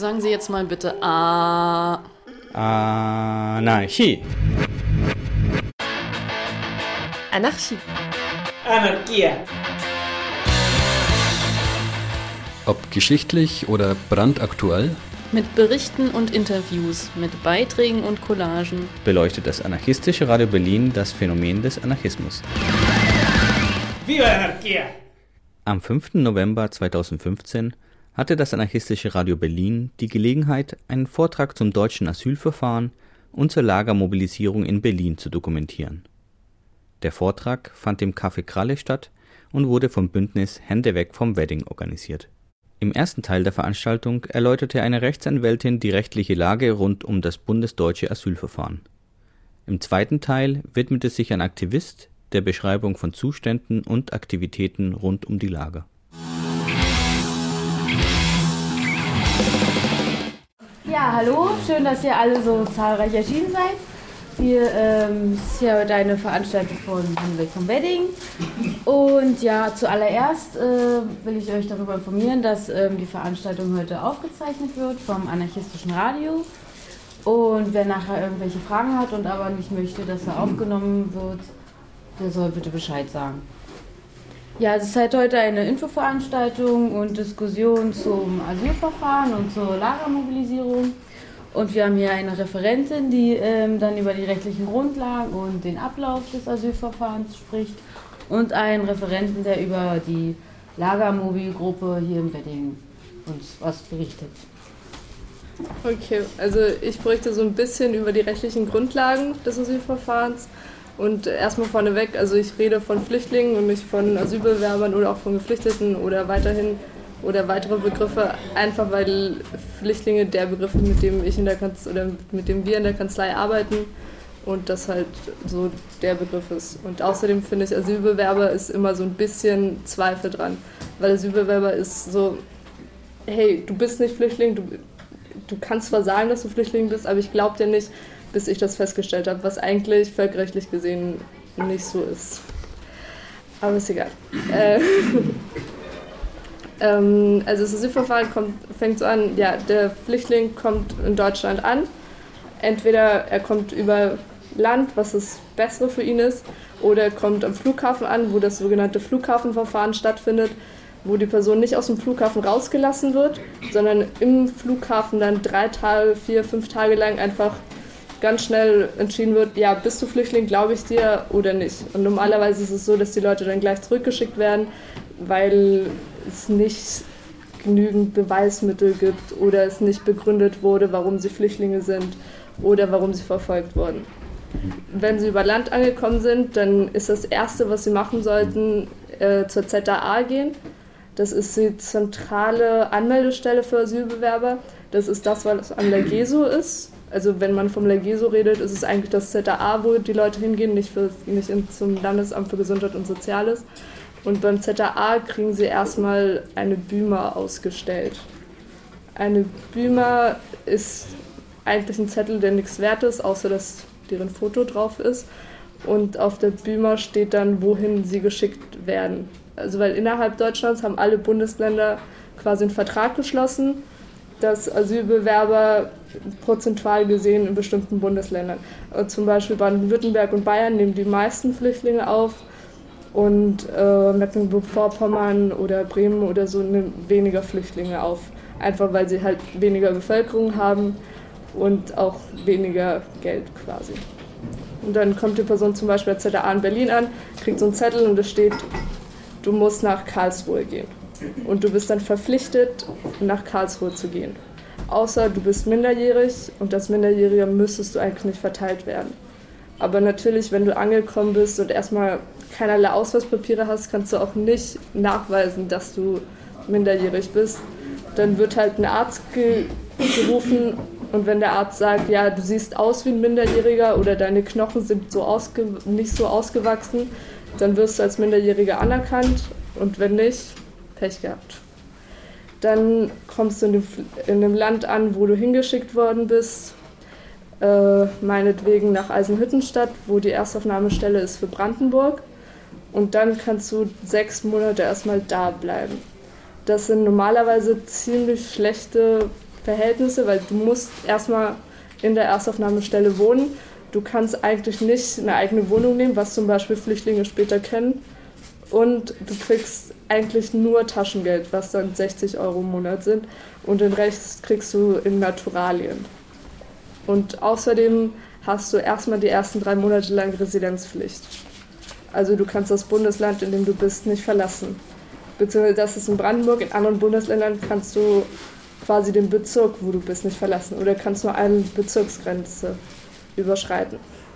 Sagen Sie jetzt mal bitte Anarchie. Anarchie. Anarchia. Ob geschichtlich oder brandaktuell, mit Berichten und Interviews, mit Beiträgen und Collagen beleuchtet das anarchistische Radio Berlin das Phänomen des Anarchismus. Viva Anarchia! Am 5. November 2015 hatte das anarchistische Radio Berlin die Gelegenheit, einen Vortrag zum deutschen Asylverfahren und zur Lagermobilisierung in Berlin zu dokumentieren. Der Vortrag fand im Café Kralle statt und wurde vom Bündnis Hände weg vom Wedding organisiert. Im ersten Teil der Veranstaltung erläuterte eine Rechtsanwältin die rechtliche Lage rund um das bundesdeutsche Asylverfahren. Im zweiten Teil widmete sich ein Aktivist der Beschreibung von Zuständen und Aktivitäten rund um die Lager. Ja, hallo, schön, dass ihr alle so zahlreich erschienen seid. Hier ist ja heute eine Veranstaltung von Weg vom Wedding. Und ja, zuallererst will ich euch darüber informieren, dass die Veranstaltung heute aufgezeichnet wird vom anarchistischen Radio. Und wer nachher irgendwelche Fragen hat und aber nicht möchte, dass er aufgenommen wird, der soll bitte Bescheid sagen. Ja, es ist halt heute eine Infoveranstaltung und Diskussion zum Asylverfahren und zur Lagermobilisierung. Und wir haben hier eine Referentin, die dann über die rechtlichen Grundlagen und den Ablauf des Asylverfahrens spricht. Und einen Referenten, der über die Lagermobilgruppe hier im Wedding uns was berichtet. Okay, also ich berichte so ein bisschen über die rechtlichen Grundlagen des Asylverfahrens. Und erstmal vorneweg, also ich rede von Flüchtlingen und nicht von Asylbewerbern oder auch von Geflüchteten oder weiterhin oder weitere Begriffe, einfach weil Flüchtlinge der Begriff, mit dem ich in der Kanzlei oder mit dem wir in der Kanzlei arbeiten und das halt so der Begriff ist. Und außerdem finde ich, Asylbewerber ist immer so ein bisschen Zweifel dran, weil Asylbewerber ist so, hey, du bist nicht Flüchtling, du kannst zwar sagen, dass du Flüchtling bist, aber ich glaube dir nicht, bis ich das festgestellt habe, was eigentlich völkerrechtlich gesehen nicht so ist. Aber ist egal. Also das Asylverfahren fängt so an, ja, der Flüchtling kommt in Deutschland an. Entweder er kommt über Land, was das Bessere für ihn ist, oder er kommt am Flughafen an, wo das sogenannte Flughafenverfahren stattfindet, wo die Person nicht aus dem Flughafen rausgelassen wird, sondern im Flughafen dann 3 Tage, 4, 5 Tage lang einfach ganz schnell entschieden wird, ja, bist du Flüchtling, glaube ich dir oder nicht. Und normalerweise ist es so, dass die Leute dann gleich zurückgeschickt werden, weil es nicht genügend Beweismittel gibt oder es nicht begründet wurde, warum sie Flüchtlinge sind oder warum sie verfolgt wurden. Wenn sie über Land angekommen sind, dann ist das Erste, was sie machen sollten, zur ZAA gehen. Das ist die zentrale Anmeldestelle für Asylbewerber. Das ist das, was an der GESO ist. Also wenn man vom LAGESO redet, ist es eigentlich das ZAA, wo die Leute hingehen, nicht zum Landesamt für Gesundheit und Soziales. Und beim ZAA kriegen sie erstmal eine BÜMA ausgestellt. Eine BÜMA ist eigentlich ein Zettel, der nichts wert ist, außer dass deren Foto drauf ist. Und auf der BÜMA steht dann, wohin sie geschickt werden. Also weil innerhalb Deutschlands haben alle Bundesländer quasi einen Vertrag geschlossen, dass Asylbewerber prozentual gesehen in bestimmten Bundesländern. Zum Beispiel Baden-Württemberg und Bayern nehmen die meisten Flüchtlinge auf und Mecklenburg-Vorpommern oder Bremen oder so nehmen weniger Flüchtlinge auf. Einfach weil sie halt weniger Bevölkerung haben und auch weniger Geld quasi. Und dann kommt die Person zum Beispiel als ZAA in Berlin an, kriegt so einen Zettel und es steht, du musst nach Karlsruhe gehen. Und du bist dann verpflichtet, nach Karlsruhe zu gehen. Außer du bist minderjährig und als Minderjähriger müsstest du eigentlich nicht verteilt werden. Aber natürlich, wenn du angekommen bist und erstmal keinerlei Ausweispapiere hast, kannst du auch nicht nachweisen, dass du minderjährig bist. Dann wird halt ein Arzt gerufen und wenn der Arzt sagt, ja, du siehst aus wie ein Minderjähriger oder deine Knochen sind nicht so ausgewachsen, dann wirst du als Minderjähriger anerkannt und wenn nicht, Pech gehabt. Dann kommst du in einem Land an, wo du hingeschickt worden bist, meinetwegen nach Eisenhüttenstadt, wo die Erstaufnahmestelle ist für Brandenburg. Und dann kannst du 6 Monate erstmal da bleiben. Das sind normalerweise ziemlich schlechte Verhältnisse, weil du musst erstmal in der Erstaufnahmestelle wohnen. Du kannst eigentlich nicht eine eigene Wohnung nehmen, was zum Beispiel Flüchtlinge später kennen. Und du kriegst eigentlich nur Taschengeld, was dann 60 € im Monat sind. Und den Rest kriegst du in Naturalien. Und außerdem hast du erstmal die ersten 3 Monate lang Residenzpflicht. Also du kannst das Bundesland, in dem du bist, nicht verlassen. Beziehungsweise das ist in Brandenburg, in anderen Bundesländern kannst du quasi den Bezirk, wo du bist, nicht verlassen. Oder kannst nur eine Bezirksgrenze überschreiten.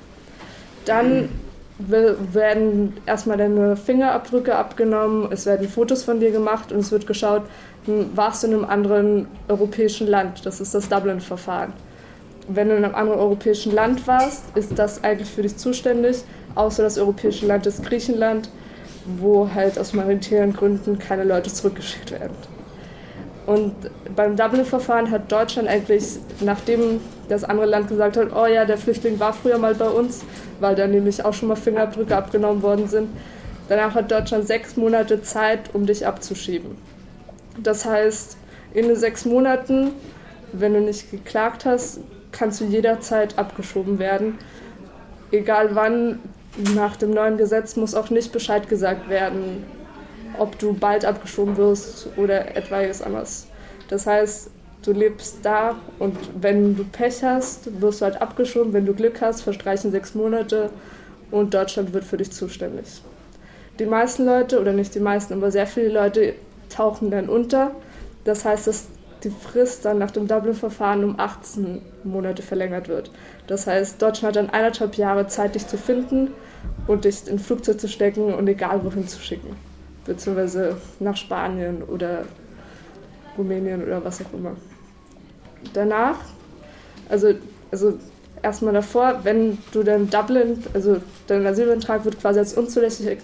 Dann werden erstmal deine Fingerabdrücke abgenommen, es werden Fotos von dir gemacht und es wird geschaut, warst du in einem anderen europäischen Land. Das ist das Dublin-Verfahren. Wenn du in einem anderen europäischen Land warst, ist das eigentlich für dich zuständig, außer das europäische Land ist Griechenland, wo halt aus humanitären Gründen keine Leute zurückgeschickt werden. Und beim Dublin-Verfahren hat Deutschland eigentlich, nachdem das andere Land gesagt hat, oh ja, der Flüchtling war früher mal bei uns, weil da nämlich auch schon mal Fingerabdrücke abgenommen worden sind, danach hat Deutschland 6 Monate Zeit, um dich abzuschieben. Das heißt, in den 6 Monaten, wenn du nicht geklagt hast, kannst du jederzeit abgeschoben werden. Egal wann, nach dem neuen Gesetz muss auch nicht Bescheid gesagt werden, ob du bald abgeschoben wirst oder etwaiges anderes. Das heißt, du lebst da und wenn du Pech hast, wirst du halt abgeschoben. Wenn du Glück hast, verstreichen 6 Monate und Deutschland wird für dich zuständig. Die meisten Leute, oder nicht die meisten, aber sehr viele Leute tauchen dann unter. Das heißt, dass die Frist dann nach dem Dublin-Verfahren um 18 Monate verlängert wird. Das heißt, Deutschland hat dann 1,5 Jahre Zeit, dich zu finden und dich in ein Flugzeug zu stecken und egal wohin zu schicken. Beziehungsweise nach Spanien oder Rumänien oder was auch immer. Danach, also erstmal davor, wenn du dann Dublin, also dein Asylantrag wird quasi als unzulässig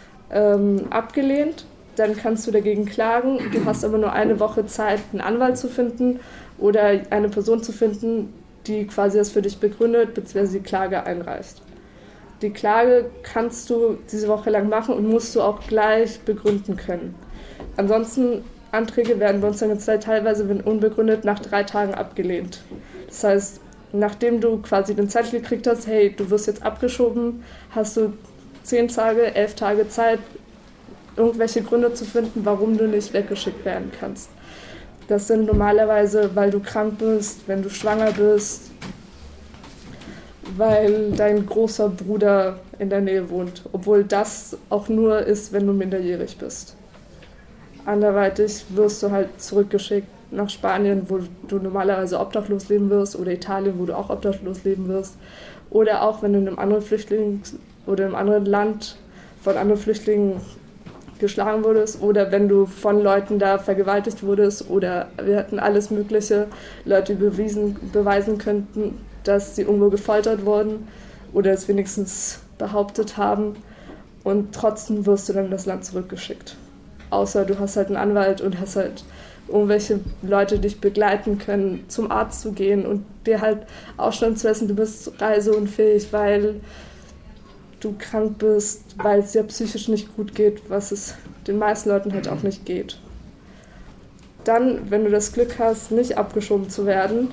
abgelehnt, dann kannst du dagegen klagen. Du hast aber nur eine Woche Zeit, einen Anwalt zu finden oder eine Person zu finden, die quasi das für dich begründet bzw. die Klage einreicht. Die Klage kannst du diese Woche lang machen und musst du auch gleich begründen können. Ansonsten, Anträge werden bei uns dann jetzt teilweise, wenn unbegründet, nach 3 Tagen abgelehnt. Das heißt, nachdem du quasi den Zettel gekriegt hast, hey, du wirst jetzt abgeschoben, hast du 10 Tage, 11 Tage Zeit, irgendwelche Gründe zu finden, warum du nicht weggeschickt werden kannst. Das sind normalerweise, weil du krank bist, wenn du schwanger bist, weil dein großer Bruder in der Nähe wohnt, obwohl das auch nur ist, wenn du minderjährig bist. Anderweitig wirst du halt zurückgeschickt nach Spanien, wo du normalerweise obdachlos leben wirst, oder Italien, wo du auch obdachlos leben wirst, oder auch wenn du in einem anderen oder in einem anderen Land von anderen Flüchtlingen geschlagen wurdest oder wenn du von Leuten da vergewaltigt wurdest oder wir hatten alles mögliche, Leute beweisen könnten, dass sie irgendwo gefoltert wurden oder es wenigstens behauptet haben und trotzdem wirst du dann in das Land zurückgeschickt. Außer du hast halt einen Anwalt und hast halt irgendwelche Leute, die dich begleiten können, zum Arzt zu gehen und dir halt ausstellen zu lassen, du bist reiseunfähig, weil du krank bist, weil es dir psychisch nicht gut geht, was es den meisten Leuten halt auch nicht geht. Dann, wenn du das Glück hast, nicht abgeschoben zu werden,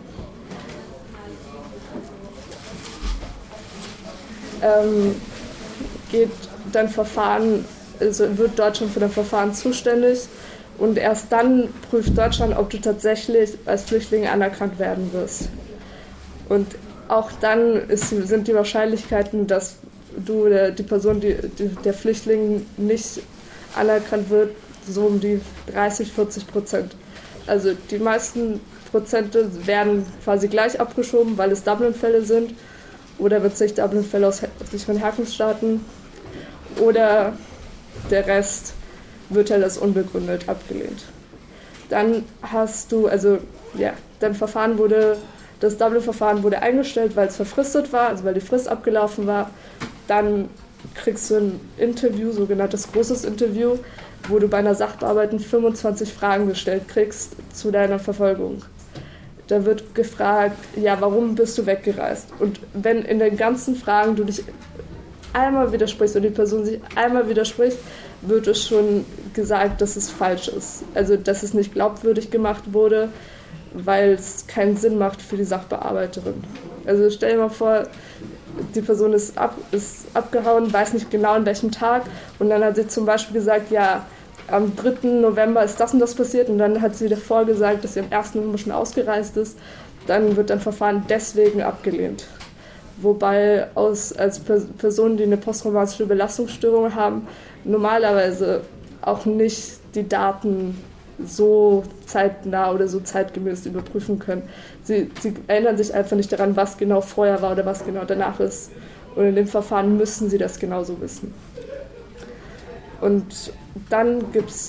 geht dein Verfahren, also wird Deutschland für dein Verfahren zuständig und erst dann prüft Deutschland, ob du tatsächlich als Flüchtling anerkannt werden wirst. Und auch dann sind die Wahrscheinlichkeiten, dass du oder die Person, der Flüchtling nicht anerkannt wird, so um die 30-40%. Also die meisten Prozente werden quasi gleich abgeschoben, weil es Dublin-Fälle sind oder wird sich Dublin-Fälle aus sicheren Herkunftsstaaten oder der Rest wird halt als unbegründet abgelehnt. Dann hast du, das Dublin-Verfahren wurde eingestellt, weil es verfristet war, also weil die Frist abgelaufen war. Dann kriegst du ein Interview, sogenanntes großes Interview, wo du bei einer Sachbearbeitung 25 Fragen gestellt kriegst zu deiner Verfolgung. Da wird gefragt, ja, warum bist du weggereist? Und wenn in den ganzen Fragen du dich einmal widersprichst oder die Person sich einmal widerspricht, wird es schon gesagt, dass es falsch ist. Also, dass es nicht glaubwürdig gemacht wurde, weil es keinen Sinn macht für die Sachbearbeiterin. Also stell dir mal vor, die Person ist abgehauen, weiß nicht genau an welchem Tag und dann hat sie zum Beispiel gesagt, ja, am 3. November ist das und das passiert und dann hat sie davor gesagt, dass sie am 1. November schon ausgereist ist, dann wird ein Verfahren deswegen abgelehnt. Wobei als Personen, die eine posttraumatische Belastungsstörung haben, normalerweise auch nicht die Daten so zeitnah oder so zeitgemäß überprüfen können. Sie erinnern sich einfach nicht daran, was genau vorher war oder was genau danach ist. Und in dem Verfahren müssen sie das genauso wissen. Und dann gibt es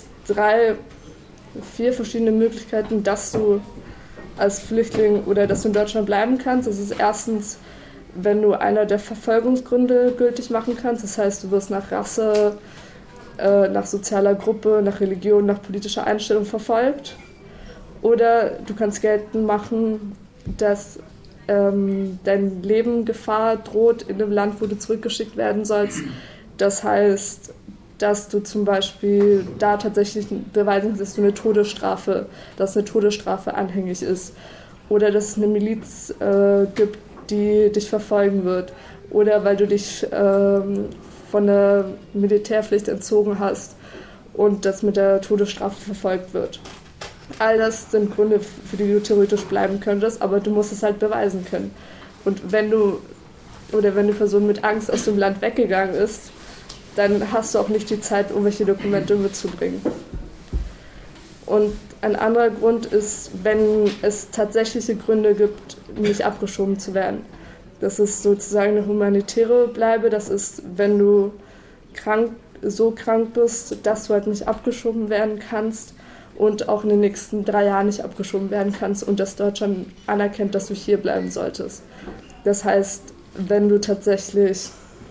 4 verschiedene Möglichkeiten, dass du als Flüchtling oder dass du in Deutschland bleiben kannst. Das ist erstens, wenn du einer der Verfolgungsgründe gültig machen kannst. Das heißt, du wirst nach Rasse, nach sozialer Gruppe, nach Religion, nach politischer Einstellung verfolgt. Oder du kannst geltend machen, dass dein Leben Gefahr droht in dem Land, wo du zurückgeschickt werden sollst. Das heißt, dass du zum Beispiel da tatsächlich beweisen kannst, dass eine Todesstrafe anhängig ist. Oder dass es eine Miliz gibt, die dich verfolgen wird. Oder weil du dich von der Militärpflicht entzogen hast und das mit der Todesstrafe verfolgt wird. All das sind Gründe, für die du theoretisch bleiben könntest, aber du musst es halt beweisen können. Und wenn die Person mit Angst aus dem Land weggegangen ist, dann hast du auch nicht die Zeit, irgendwelche Dokumente mitzubringen. Und ein anderer Grund ist, wenn es tatsächliche Gründe gibt, nicht abgeschoben zu werden. Das ist sozusagen eine humanitäre Bleibe. Das ist, wenn du so krank bist, dass du halt nicht abgeschoben werden kannst und auch in den nächsten 3 Jahren nicht abgeschoben werden kannst und dass Deutschland anerkennt, dass du hier bleiben solltest. Das heißt, wenn du tatsächlich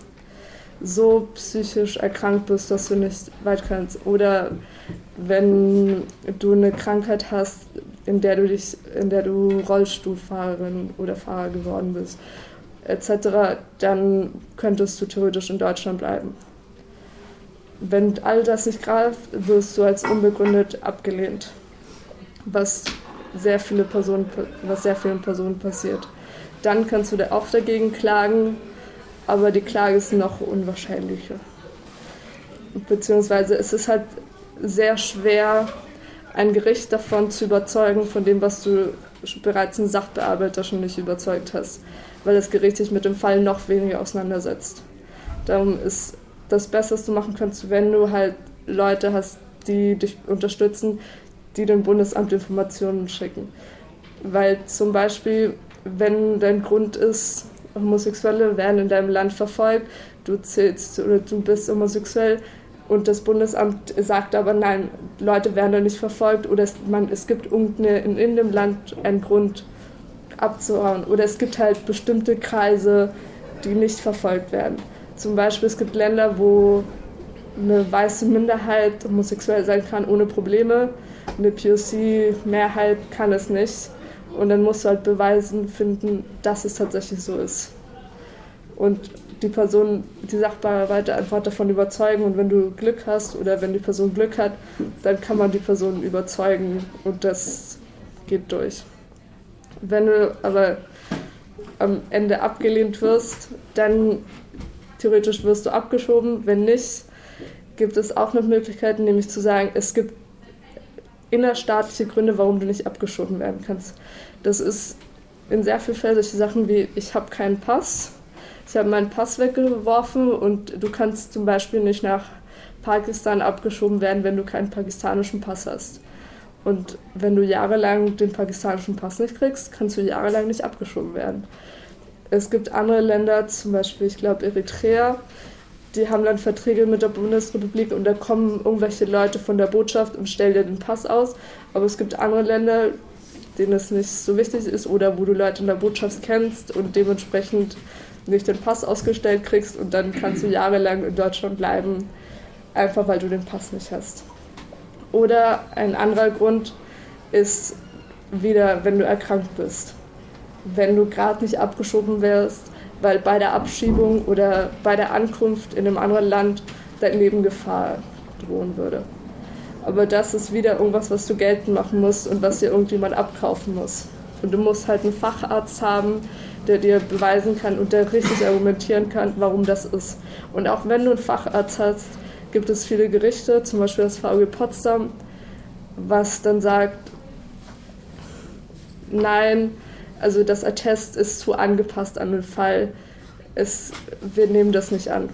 so psychisch erkrankt bist, dass du nicht weit kannst oder wenn du eine Krankheit hast, in der du Rollstuhlfahrerin oder Fahrer geworden bist, etc., dann könntest du theoretisch in Deutschland bleiben. Wenn all das nicht greift, wirst du als unbegründet abgelehnt, was sehr vielen Personen passiert. Dann kannst du auch dagegen klagen, aber die Klage ist noch unwahrscheinlicher. Beziehungsweise es ist halt sehr schwer, ein Gericht davon zu überzeugen, von dem, was du bereits einen Sachbearbeiter schon nicht überzeugt hast, weil das Gericht sich mit dem Fall noch weniger auseinandersetzt. Darum ist das Beste, was du machen kannst, wenn du halt Leute hast, die dich unterstützen, die dem Bundesamt Informationen schicken. Weil zum Beispiel, wenn dein Grund ist, Homosexuelle werden in deinem Land verfolgt, du bist homosexuell und das Bundesamt sagt aber nein, Leute werden da nicht verfolgt oder es gibt in dem Land einen Grund abzuhauen oder es gibt halt bestimmte Kreise, die nicht verfolgt werden. Zum Beispiel es gibt Länder, wo eine weiße Minderheit homosexuell sein kann ohne Probleme, eine POC-Mehrheit kann es nicht. Und dann musst du halt Beweisen finden, dass es tatsächlich so ist. Und die Sachbearbeiter einfach davon überzeugen. Und wenn du Glück hast oder wenn die Person Glück hat, dann kann man die Person überzeugen und das geht durch. Wenn du aber am Ende abgelehnt wirst, dann theoretisch wirst du abgeschoben. Wenn nicht, gibt es auch noch Möglichkeiten, nämlich zu sagen, es gibt innerstaatliche Gründe, warum du nicht abgeschoben werden kannst. Das ist in sehr vielen Fällen solche Sachen wie, ich habe keinen Pass, ich habe meinen Pass weggeworfen und du kannst zum Beispiel nicht nach Pakistan abgeschoben werden, wenn du keinen pakistanischen Pass hast. Und wenn du jahrelang den pakistanischen Pass nicht kriegst, kannst du jahrelang nicht abgeschoben werden. Es gibt andere Länder, zum Beispiel, ich glaube Eritrea, die haben dann Verträge mit der Bundesrepublik und da kommen irgendwelche Leute von der Botschaft und stellen dir den Pass aus. Aber es gibt andere Länder, denen es nicht so wichtig ist oder wo du Leute in der Botschaft kennst und dementsprechend nicht den Pass ausgestellt kriegst und dann kannst du jahrelang in Deutschland bleiben, einfach weil du den Pass nicht hast. Oder ein anderer Grund ist wieder, wenn du erkrankt bist. Wenn du gerade nicht abgeschoben wirst, weil bei der Abschiebung oder bei der Ankunft in einem anderen Land dein Leben Gefahr drohen würde. Aber das ist wieder irgendwas, was du geltend machen musst und was dir irgendjemand abkaufen muss. Und du musst halt einen Facharzt haben, der dir beweisen kann und der richtig argumentieren kann, warum das ist. Und auch wenn du einen Facharzt hast, gibt es viele Gerichte, zum Beispiel das VG Potsdam, was dann sagt, nein, also das Attest ist zu angepasst an den Fall, wir nehmen das nicht an.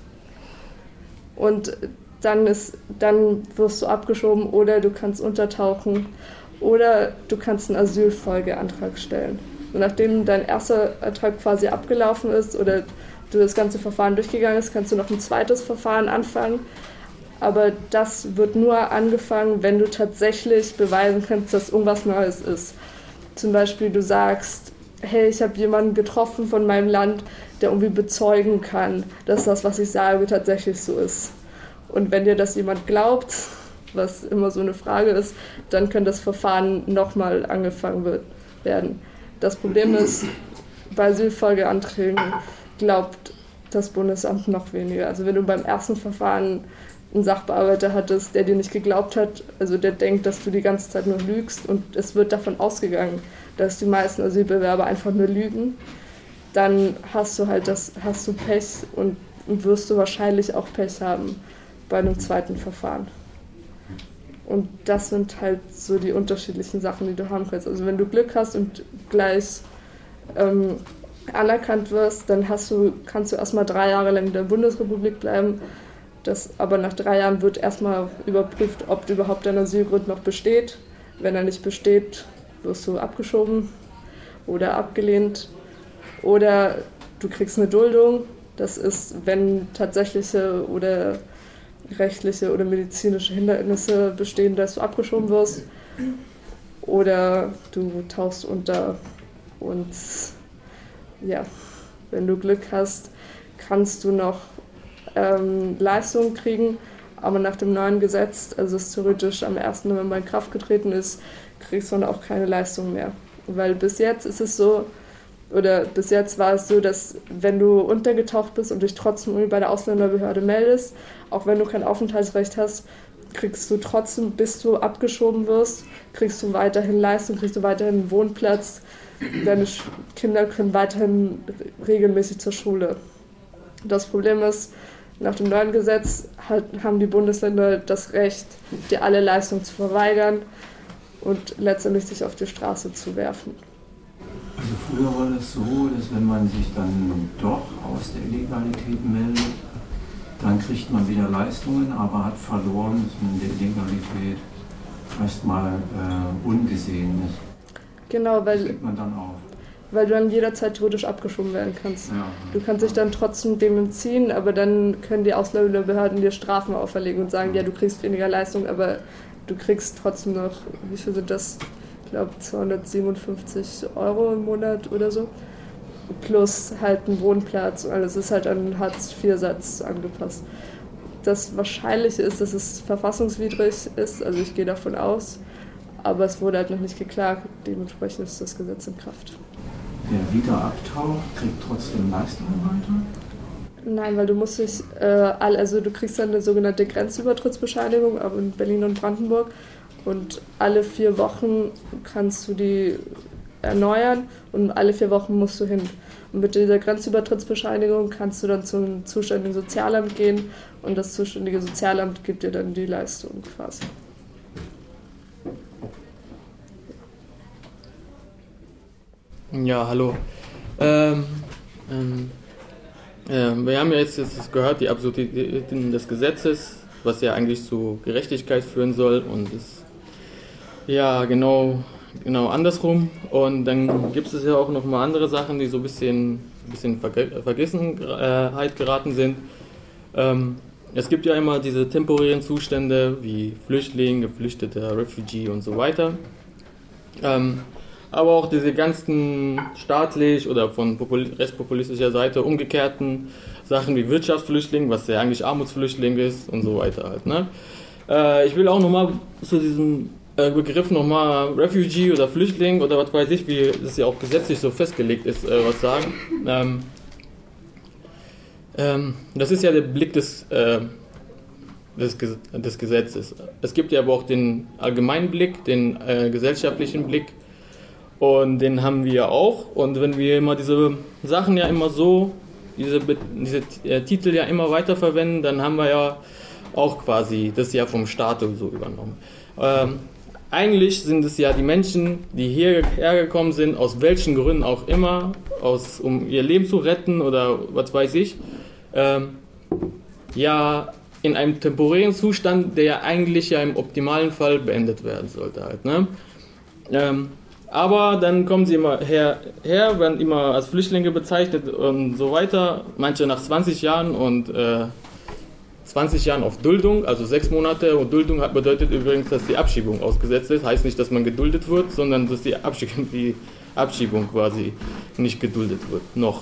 Und dann wirst du abgeschoben oder du kannst untertauchen oder du kannst einen Asylfolgeantrag stellen. Und nachdem dein erster Antrag quasi abgelaufen ist oder du das ganze Verfahren durchgegangen bist, kannst du noch ein zweites Verfahren anfangen. Aber das wird nur angefangen, wenn du tatsächlich beweisen kannst, dass irgendwas Neues ist. Zum Beispiel du sagst, hey, ich habe jemanden getroffen von meinem Land, der irgendwie bezeugen kann, dass das, was ich sage, tatsächlich so ist. Und wenn dir das jemand glaubt, was immer so eine Frage ist, dann kann das Verfahren nochmal angefangen werden. Das Problem ist, bei Asylfolgeanträgen glaubt das Bundesamt noch weniger. Also wenn du beim ersten Verfahren einen Sachbearbeiter hattest, der dir nicht geglaubt hat, also der denkt, dass du die ganze Zeit nur lügst und es wird davon ausgegangen, dass die meisten Asylbewerber einfach nur lügen, dann hast du Pech und wirst du wahrscheinlich auch Pech haben bei einem zweiten Verfahren. Und das sind halt so die unterschiedlichen Sachen, die du haben kannst. Also wenn du Glück hast und gleich anerkannt wirst, dann kannst du erstmal 3 Jahre lang in der Bundesrepublik bleiben. Aber nach 3 Jahren wird erstmal überprüft, ob überhaupt dein Asylgrund noch besteht. Wenn er nicht besteht, wirst du abgeschoben oder abgelehnt. Oder du kriegst eine Duldung. Das ist, wenn tatsächliche oder rechtliche oder medizinische Hindernisse bestehen, dass du abgeschoben wirst. Oder du tauchst unter. Und ja, wenn du Glück hast, kannst du noch Leistungen kriegen, aber nach dem neuen Gesetz, also es theoretisch am 1. November in Kraft getreten ist, kriegst du dann auch keine Leistung mehr. Weil bis jetzt war es so, dass wenn du untergetaucht bist und dich trotzdem irgendwie bei der Ausländerbehörde meldest, auch wenn du kein Aufenthaltsrecht hast, kriegst du trotzdem, bis du abgeschoben wirst, kriegst du weiterhin Leistung, kriegst du weiterhin einen Wohnplatz, deine Kinder können weiterhin regelmäßig zur Schule. Das Problem ist, nach dem neuen Gesetz haben die Bundesländer das Recht, dir alle Leistungen zu verweigern und letztendlich sich auf die Straße zu werfen. Also früher war das so, dass wenn man sich dann doch aus der Illegalität meldet, dann kriegt man wieder Leistungen, aber hat verloren, dass man in der Illegalität erstmal ungesehen ist. Genau, das kriegt man dann auf. Weil du dann jederzeit theoretisch abgeschoben werden kannst. Ja. Du kannst dich dann trotzdem dem entziehen, aber dann können die Ausländerbehörden dir Strafen auferlegen und sagen, ja, du kriegst weniger Leistung, aber du kriegst trotzdem noch, wie viel sind das? Ich glaube 257 € im Monat oder so. Plus halt ein Wohnplatz und alles ist halt an Hartz-IV-Satz angepasst. Das Wahrscheinliche ist, dass es verfassungswidrig ist, also ich gehe davon aus, aber es wurde halt noch nicht geklagt, dementsprechend ist das Gesetz in Kraft. Wer wieder abtaucht, kriegt trotzdem Leistungen weiter? Nein, weil du musst dich, du kriegst dann eine sogenannte Grenzübertrittsbescheinigung, aber in Berlin und Brandenburg und alle 4 Wochen kannst du die erneuern und alle 4 Wochen musst du hin. Und mit dieser Grenzübertrittsbescheinigung kannst du dann zum zuständigen Sozialamt gehen und das zuständige Sozialamt gibt dir dann die Leistung quasi. Ja, hallo. Wir haben ja jetzt gehört, die Absurditäten des Gesetzes, was ja eigentlich zu Gerechtigkeit führen soll und ist ja genau andersrum. Und dann gibt es ja auch noch mal andere Sachen, die so ein bisschen Vergessenheit geraten sind. Es gibt ja immer diese temporären Zustände wie Flüchtling, Geflüchteter, Refugee und so weiter. Aber auch diese ganzen staatlich oder von rechtspopulistischer Seite umgekehrten Sachen wie Wirtschaftsflüchtling, was ja eigentlich Armutsflüchtling ist und so weiter halt. Ne? Ich will auch nochmal zu diesem Begriff nochmal Refugee oder Flüchtling oder was weiß ich, wie das ja auch gesetzlich so festgelegt ist, was sagen. Das ist ja der Blick des des Gesetzes. Es gibt ja aber auch den allgemeinen Blick, den gesellschaftlichen Blick, und den haben wir ja auch. Und wenn wir immer diese Sachen ja immer so, diese Titel ja immer weiterverwenden, dann haben wir ja auch quasi das ja vom Staat so übernommen. Eigentlich sind es ja die Menschen, die hierher gekommen sind, aus welchen Gründen auch immer, um ihr Leben zu retten oder was weiß ich, ja in einem temporären Zustand, der ja eigentlich ja im optimalen Fall beendet werden sollte halt, ne? Aber dann kommen sie immer her, werden immer als Flüchtlinge bezeichnet und so weiter, manche nach 20 Jahren und 20 Jahren auf Duldung, also 6 Monate, und Duldung bedeutet übrigens, dass die Abschiebung ausgesetzt ist, heißt nicht, dass man geduldet wird, sondern dass die Abschiebung quasi nicht geduldet wird, noch.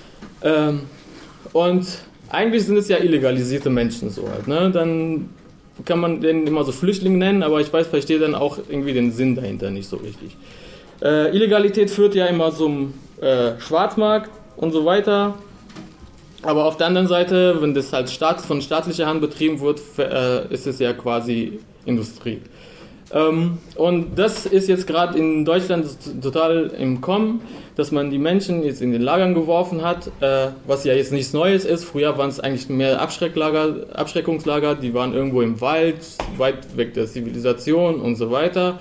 Und eigentlich sind es ja illegalisierte Menschen so halt, ne? Dann kann man den immer so Flüchtling nennen, aber ich verstehe dann auch irgendwie den Sinn dahinter nicht so richtig. Illegalität führt ja immer zum Schwarzmarkt und so weiter, aber auf der anderen Seite, wenn das halt von staatlicher Hand betrieben wird, ist es ja quasi Industrie. Und das ist jetzt gerade in Deutschland total im Kommen, dass man die Menschen jetzt in den Lagern geworfen hat, was ja jetzt nichts Neues ist. Früher waren es eigentlich mehr Abschreckungslager, die waren irgendwo im Wald, weit weg der Zivilisation und so weiter,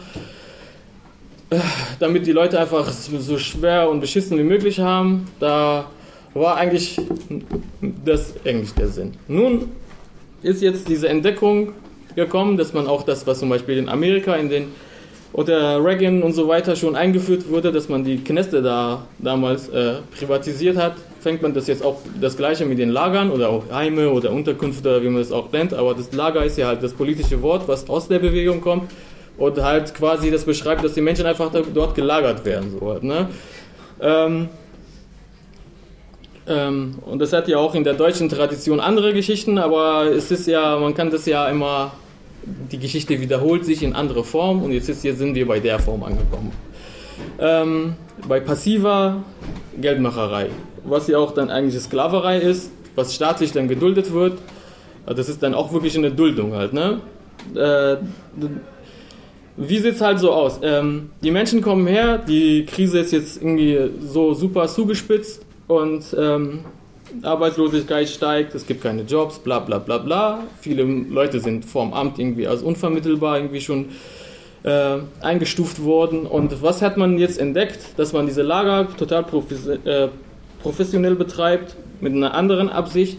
damit die Leute einfach so schwer und beschissen wie möglich haben. Da war eigentlich das eigentlich der Sinn. Nun ist jetzt diese Entdeckung gekommen, dass man auch das, was zum Beispiel in Amerika unter Reagan und so weiter schon eingeführt wurde, dass man die Kneste da damals privatisiert hat, fängt man das jetzt auch das Gleiche mit den Lagern oder auch Heime oder Unterkünfte oder wie man es auch nennt, aber das Lager ist ja halt das politische Wort, was aus der Bewegung kommt und halt quasi das beschreibt, dass die Menschen einfach dort gelagert werden. So halt, ne? Und das hat ja auch in der deutschen Tradition andere Geschichten, aber es ist ja, man kann das ja immer, die Geschichte wiederholt sich in andere Form und jetzt sind wir bei der Form angekommen. Bei passiver Geldmacherei, was ja auch dann eigentlich Sklaverei ist, was staatlich dann geduldet wird, das ist dann auch wirklich eine Duldung halt, ne? Wie sieht es halt so aus? Die Menschen kommen her, die Krise ist jetzt irgendwie so super zugespitzt und Arbeitslosigkeit steigt, es gibt keine Jobs, bla bla bla bla. Viele Leute sind vorm Amt irgendwie als unvermittelbar irgendwie schon eingestuft worden. Und was hat man jetzt entdeckt? Dass man diese Lager total professionell betreibt, mit einer anderen Absicht.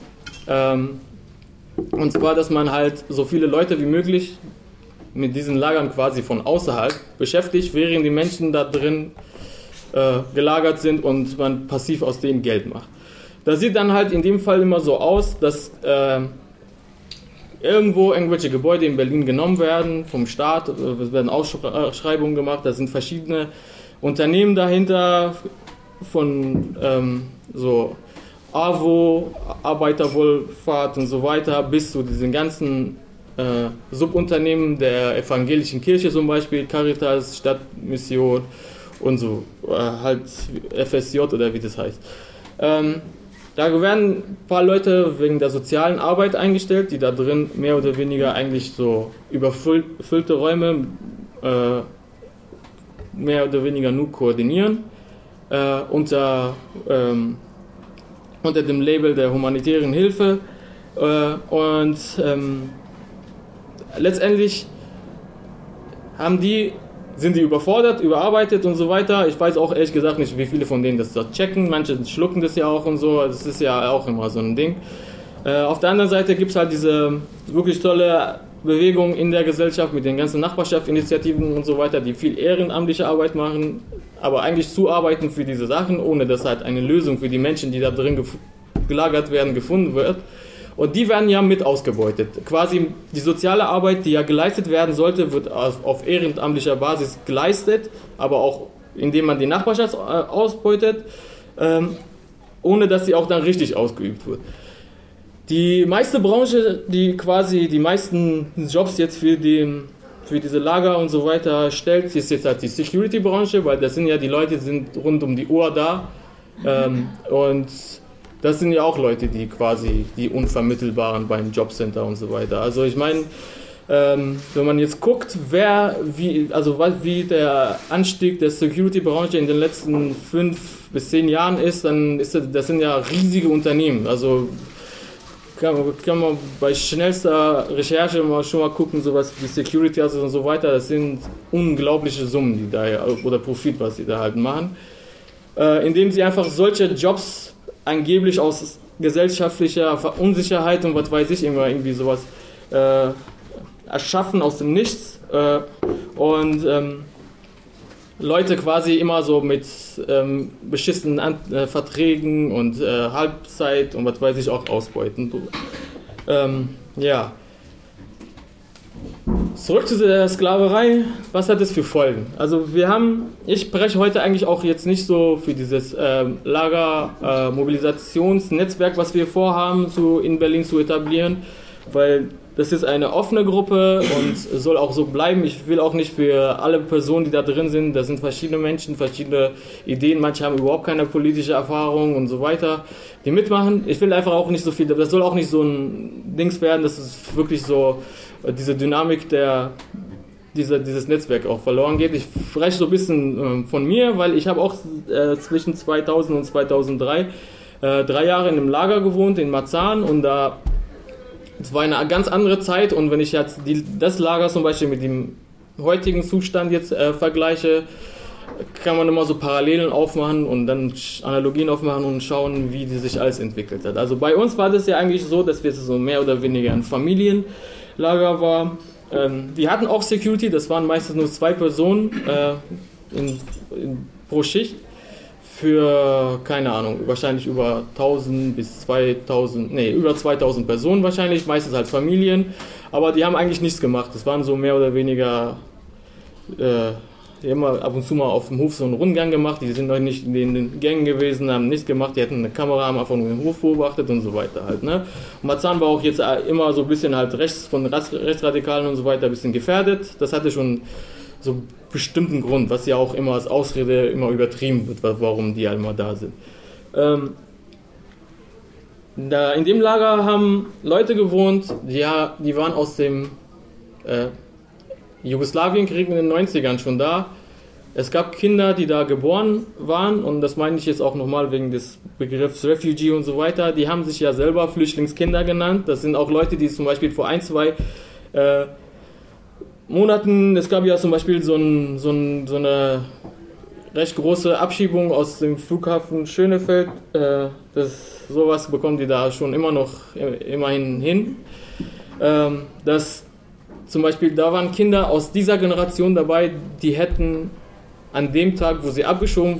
Und zwar, dass man halt so viele Leute wie möglich mit diesen Lagern quasi von außerhalb beschäftigt, während die Menschen da drin gelagert sind und man passiv aus denen Geld macht. Das sieht dann halt in dem Fall immer so aus, dass irgendwo irgendwelche Gebäude in Berlin genommen werden vom Staat, es werden Ausschreibungen gemacht, da sind verschiedene Unternehmen dahinter, von so AWO, Arbeiterwohlfahrt und so weiter, bis zu diesen ganzen Subunternehmen der evangelischen Kirche zum Beispiel, Caritas, Stadtmission und so, halt FSJ oder wie das heißt. Da werden ein paar Leute wegen der sozialen Arbeit eingestellt, die da drin mehr oder weniger eigentlich so überfüllte Räume mehr oder weniger nur koordinieren, unter dem Label der humanitären Hilfe. Und letztendlich sind die überfordert, überarbeitet und so weiter. Ich weiß auch ehrlich gesagt nicht, wie viele von denen das dort checken. Manche schlucken das ja auch und so. Das ist ja auch immer so ein Ding. Auf der anderen Seite gibt es halt diese wirklich tolle Bewegung in der Gesellschaft mit den ganzen Nachbarschaftsinitiativen und so weiter, die viel ehrenamtliche Arbeit machen, aber eigentlich zuarbeiten für diese Sachen, ohne dass halt eine Lösung für die Menschen, die da drin gelagert werden, gefunden wird. Und die werden ja mit ausgebeutet. Quasi die soziale Arbeit, die ja geleistet werden sollte, wird auf ehrenamtlicher Basis geleistet, aber auch indem man die Nachbarschaft ausbeutet, ohne dass sie auch dann richtig ausgeübt wird. Die meiste Branche, die quasi die meisten Jobs jetzt für diese Lager und so weiter stellt, ist jetzt halt die Security-Branche, weil das sind ja die Leute, die sind rund um die Uhr da und das sind ja auch Leute, die quasi die Unvermittelbaren beim Jobcenter und so weiter. Also ich meine, wenn man jetzt guckt, wie der Anstieg der Security-Branche in den letzten 5 bis 10 Jahren ist, das sind ja riesige Unternehmen. Also kann man bei schnellster Recherche schon mal gucken, sowas wie Security und so weiter, das sind unglaubliche Summen, die da, oder Profit, was sie da halt machen, indem sie einfach solche Jobs angeblich aus gesellschaftlicher Unsicherheit und was weiß ich, irgendwie sowas erschaffen aus dem Nichts und Leute quasi immer so mit beschissenen Verträgen und Halbzeit und was weiß ich auch ausbeuten. Ja. Zurück zu der Sklaverei, was hat das für Folgen? Also ich spreche heute eigentlich auch jetzt nicht so für dieses Lager-Mobilisationsnetzwerk, was wir vorhaben in Berlin zu etablieren, weil das ist eine offene Gruppe und soll auch so bleiben. Ich will auch nicht für alle Personen, die da drin sind, da sind verschiedene Menschen, verschiedene Ideen, manche haben überhaupt keine politische Erfahrung und so weiter, die mitmachen. Ich will einfach auch nicht so viel, das soll auch nicht so ein Dings werden, dass es wirklich so diese Dynamik dieses Netzwerk auch verloren geht. Ich spreche so ein bisschen von mir, weil ich habe auch zwischen 2000 und 2003 3 Jahre in einem Lager gewohnt in Marzahn und es war eine ganz andere Zeit und wenn ich jetzt das Lager zum Beispiel mit dem heutigen Zustand jetzt vergleiche, kann man immer so Parallelen aufmachen und dann Analogien aufmachen und schauen, wie sich alles entwickelt hat. Also bei uns war das ja eigentlich so, dass wir so mehr oder weniger ein Familienlager war. Wir hatten auch Security, das waren meistens nur 2 Personen pro Schicht. Für, keine Ahnung, wahrscheinlich über 1000 bis 2000, über 2000 Personen wahrscheinlich, meistens halt Familien, aber die haben eigentlich nichts gemacht. Das waren so mehr oder weniger, die haben ab und zu mal auf dem Hof so einen Rundgang gemacht, die sind noch nicht in den Gängen gewesen, haben nichts gemacht, die hatten eine Kamera, haben einfach nur den Hof beobachtet und so weiter halt, ne. Und Marzahn war auch jetzt immer so ein bisschen halt von Rechtsradikalen und so weiter ein bisschen gefährdet, das hatte schon so einen bestimmten Grund, was ja auch immer als Ausrede immer übertrieben wird, warum die einmal da sind. In dem Lager haben Leute gewohnt, die waren aus dem Jugoslawienkrieg in den 90ern schon da. Es gab Kinder, die da geboren waren und das meine ich jetzt auch nochmal wegen des Begriffs Refugee und so weiter, die haben sich ja selber Flüchtlingskinder genannt. Das sind auch Leute, die zum Beispiel vor 1, 2 Monaten, es gab ja zum Beispiel so eine recht große Abschiebung aus dem Flughafen Schönefeld. Sowas bekommen die da schon immerhin hin. Dass zum Beispiel da waren Kinder aus dieser Generation dabei, die hätten an dem Tag, wo sie abgeschoben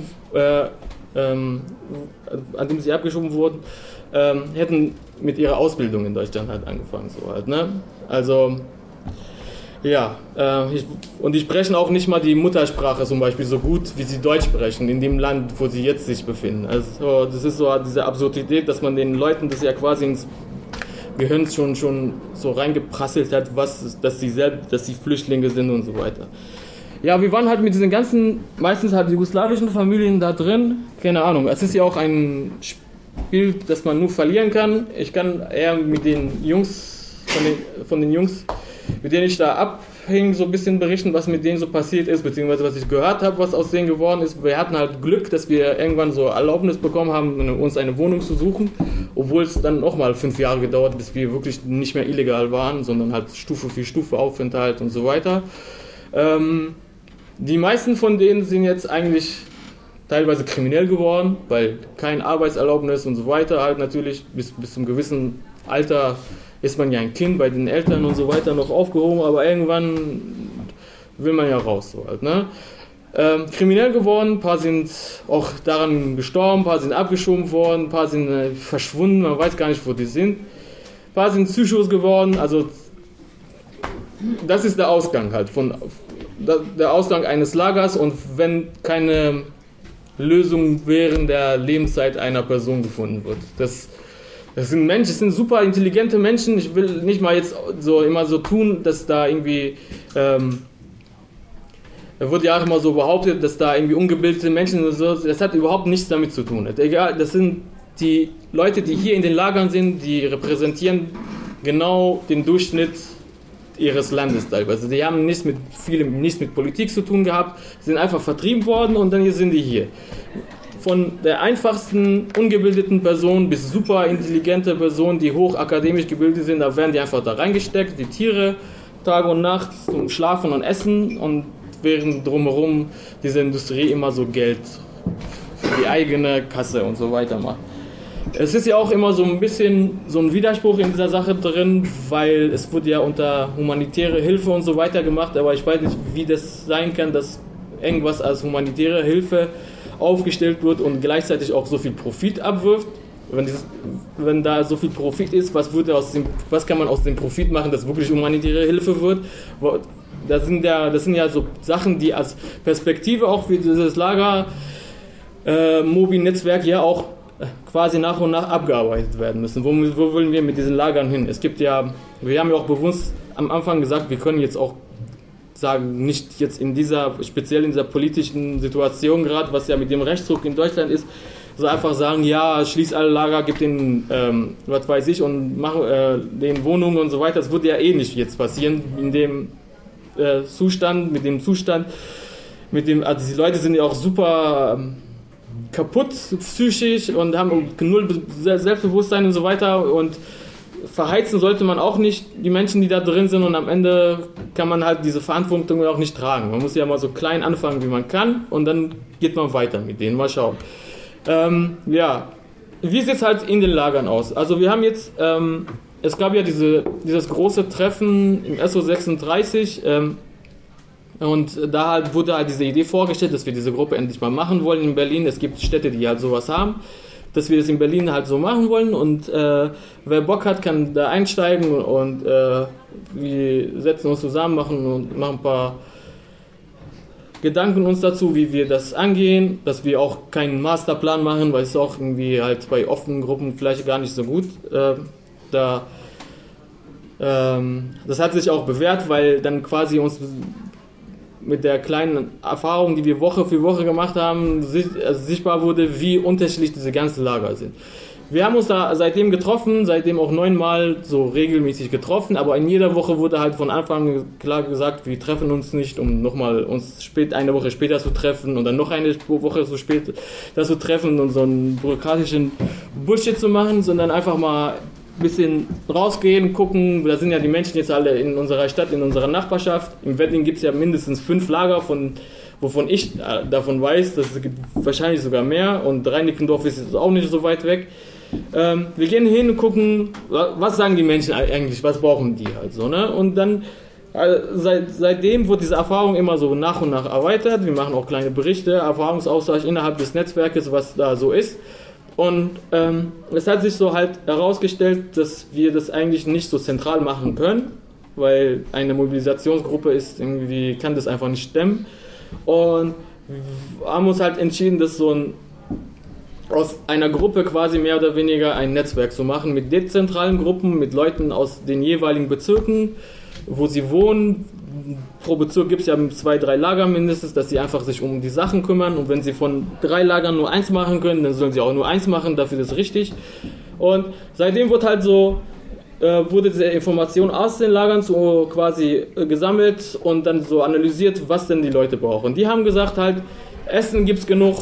wurden, hätten mit ihrer Ausbildung in Deutschland halt angefangen. So halt, ne? Also ja, und die sprechen auch nicht mal die Muttersprache zum Beispiel so gut, wie sie Deutsch sprechen, in dem Land, wo sie jetzt sich befinden. Also das ist so diese Absurdität, dass man den Leuten das ja quasi ins Gehirn schon so reingeprasselt hat, dass sie Flüchtlinge sind und so weiter. Ja, wir waren halt mit diesen ganzen, meistens halt jugoslawischen Familien da drin, keine Ahnung. Es ist ja auch ein Spiel, das man nur verlieren kann. Ich kann eher mit den Jungs, von den Jungs, mit denen ich da abhing, so ein bisschen berichten, was mit denen so passiert ist, beziehungsweise was ich gehört habe, was aus denen geworden ist. Wir hatten halt Glück, dass wir irgendwann so Erlaubnis bekommen haben, uns eine Wohnung zu suchen, obwohl es dann nochmal 5 Jahre gedauert, bis wir wirklich nicht mehr illegal waren, sondern halt Stufe für Stufe Aufenthalt und so weiter. Die meisten von denen sind jetzt eigentlich teilweise kriminell geworden, weil kein Arbeitserlaubnis und so weiter, halt natürlich bis zum gewissen Alter ist man ja ein Kind bei den Eltern und so weiter noch aufgehoben, aber irgendwann will man ja raus. So halt, ne? Kriminell geworden, ein paar sind auch daran gestorben, ein paar sind abgeschoben worden, ein paar sind verschwunden, man weiß gar nicht, wo die sind. Ein paar sind Psychos geworden, also das ist der Ausgang halt, der Ausgang eines Lagers und wenn keine Lösung während der Lebenszeit einer Person gefunden wird. Das sind Menschen, das sind super intelligente Menschen. Ich will nicht mal jetzt so immer so tun, dass da irgendwie, da wurde ja auch immer so behauptet, dass da irgendwie ungebildete Menschen und so, das hat überhaupt nichts damit zu tun. Egal, das sind die Leute, die hier in den Lagern sind, die repräsentieren genau den Durchschnitt ihres Landes teilweise. Die haben nichts mit Politik zu tun gehabt, sind einfach vertrieben worden und dann sind die hier. Von der einfachsten, ungebildeten Person bis super intelligente Person, die hochakademisch gebildet sind, da werden die einfach da reingesteckt, die Tiere, Tag und Nacht zum Schlafen und Essen und während drumherum diese Industrie immer so Geld für die eigene Kasse und so weiter macht. Es ist ja auch immer so ein bisschen so ein Widerspruch in dieser Sache drin, weil es wurde ja unter humanitäre Hilfe und so weiter gemacht, aber ich weiß nicht, wie das sein kann, dass irgendwas als humanitäre Hilfe aufgestellt wird und gleichzeitig auch so viel Profit abwirft. Wenn da so viel Profit ist, was kann man aus dem Profit machen, dass wirklich humanitäre Hilfe wird? Das sind ja so Sachen, die als Perspektive auch für dieses Lager-Mobi-Netzwerk ja auch quasi nach und nach abgearbeitet werden müssen. Wo wollen wir mit diesen Lagern hin? Wir haben ja auch bewusst am Anfang gesagt, wir können jetzt auch sagen, nicht jetzt speziell in dieser politischen Situation gerade, was ja mit dem Rechtsruck in Deutschland ist, so einfach sagen, ja, schließ alle Lager, gib denen, was weiß ich, und mach den Wohnungen und so weiter. Das würde ja eh nicht jetzt passieren in dem Zustand, also die Leute sind ja auch super kaputt psychisch und haben null Selbstbewusstsein und so weiter und verheizen sollte man auch nicht die Menschen, die da drin sind und am Ende kann man halt diese Verantwortung auch nicht tragen. Man muss ja mal so klein anfangen, wie man kann und dann geht man weiter mit denen. Mal schauen. Wie sieht es halt in den Lagern aus? Also wir haben jetzt, es gab ja dieses große Treffen im SO36 und da halt wurde halt diese Idee vorgestellt, dass wir diese Gruppe endlich mal machen wollen in Berlin. Es gibt Städte, die halt sowas haben, dass wir das in Berlin halt so machen wollen und wer Bock hat, kann da einsteigen und wir setzen uns zusammen, machen ein paar Gedanken uns dazu, wie wir das angehen, dass wir auch keinen Masterplan machen, weil es auch irgendwie halt bei offenen Gruppen vielleicht gar nicht so gut das hat sich auch bewährt, weil dann quasi uns mit der kleinen Erfahrung, die wir Woche für Woche gemacht haben, sichtbar wurde, wie unterschiedlich diese ganzen Lager sind. Wir haben uns da seitdem getroffen, seitdem auch 9-mal so regelmäßig getroffen, aber in jeder Woche wurde halt von Anfang klar gesagt, wir treffen uns nicht, um nochmal uns eine Woche später zu treffen und dann noch eine Woche so später zu treffen und so einen bürokratischen Bullshit zu machen, sondern einfach mal ein bisschen rausgehen, gucken, da sind ja die Menschen jetzt alle in unserer Stadt, in unserer Nachbarschaft. Im Wedding gibt es ja mindestens 5 Lager, wovon ich davon weiß, das gibt wahrscheinlich sogar mehr und Reinickendorf ist jetzt auch nicht so weit weg. Wir gehen hin und gucken, was sagen die Menschen eigentlich, was brauchen die halt so, ne? Und dann seitdem wird diese Erfahrung immer so nach und nach erweitert. Wir machen auch kleine Berichte, Erfahrungsaustausch innerhalb des Netzwerkes, was da so ist. Und es hat sich so halt herausgestellt, dass wir das eigentlich nicht so zentral machen können, weil eine Mobilisationsgruppe kann das einfach nicht stemmen. Und haben uns halt entschieden, dass aus einer Gruppe quasi mehr oder weniger ein Netzwerk zu machen mit dezentralen Gruppen, mit Leuten aus den jeweiligen Bezirken, wo sie wohnen. Pro Bezirk gibt es ja 2-3 Lager mindestens, dass sie einfach sich um die Sachen kümmern und wenn sie von 3 Lagern nur 1 machen können, dann sollen sie auch nur 1 machen, dafür ist es richtig. Und seitdem wurde diese Information aus den Lagern so quasi gesammelt und dann so analysiert, was denn die Leute brauchen. Die haben gesagt halt, Essen gibt es genug,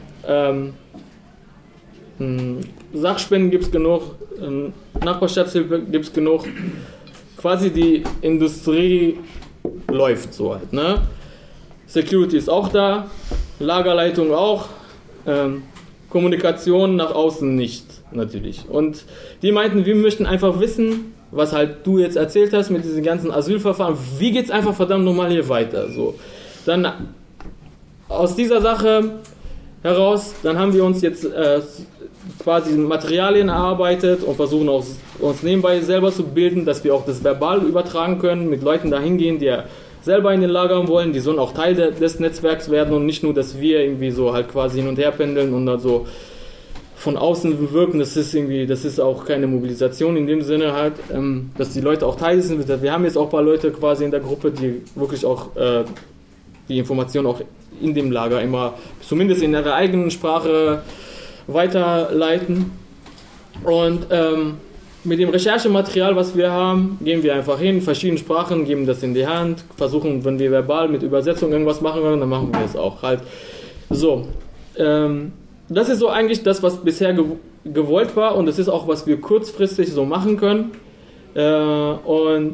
Sachspenden gibt es genug, Nachbarschaftshilfe gibt es genug, quasi die Industrie läuft so halt, ne? Security ist auch da, Lagerleitung auch, Kommunikation nach außen nicht, natürlich. Und die meinten, wir möchten einfach wissen, was halt du jetzt erzählt hast mit diesen ganzen Asylverfahren, wie geht's einfach verdammt nochmal hier weiter, so. Dann aus dieser Sache heraus, dann haben wir uns jetzt quasi Materialien erarbeitet und versuchen auch uns nebenbei selber zu bilden, dass wir auch das verbal übertragen können, mit Leuten da hingehen, die selber in den Lagern wollen, die sollen auch Teil des Netzwerks werden und nicht nur, dass wir irgendwie so halt quasi hin und her pendeln und dann so von außen wirken, das ist auch keine Mobilisation in dem Sinne halt, dass die Leute auch Teil sind. Wir haben jetzt auch ein paar Leute quasi in der Gruppe, die wirklich auch die Informationen auch in dem Lager immer, zumindest in ihrer eigenen Sprache, weiterleiten. Und mit dem Recherchematerial, was wir haben, gehen wir einfach hin, verschiedene Sprachen, geben das in die Hand, versuchen, wenn wir verbal mit Übersetzung irgendwas machen können, dann machen wir es auch halt. So, das ist so eigentlich das, was bisher gewollt war und das ist auch, was wir kurzfristig so machen können. Und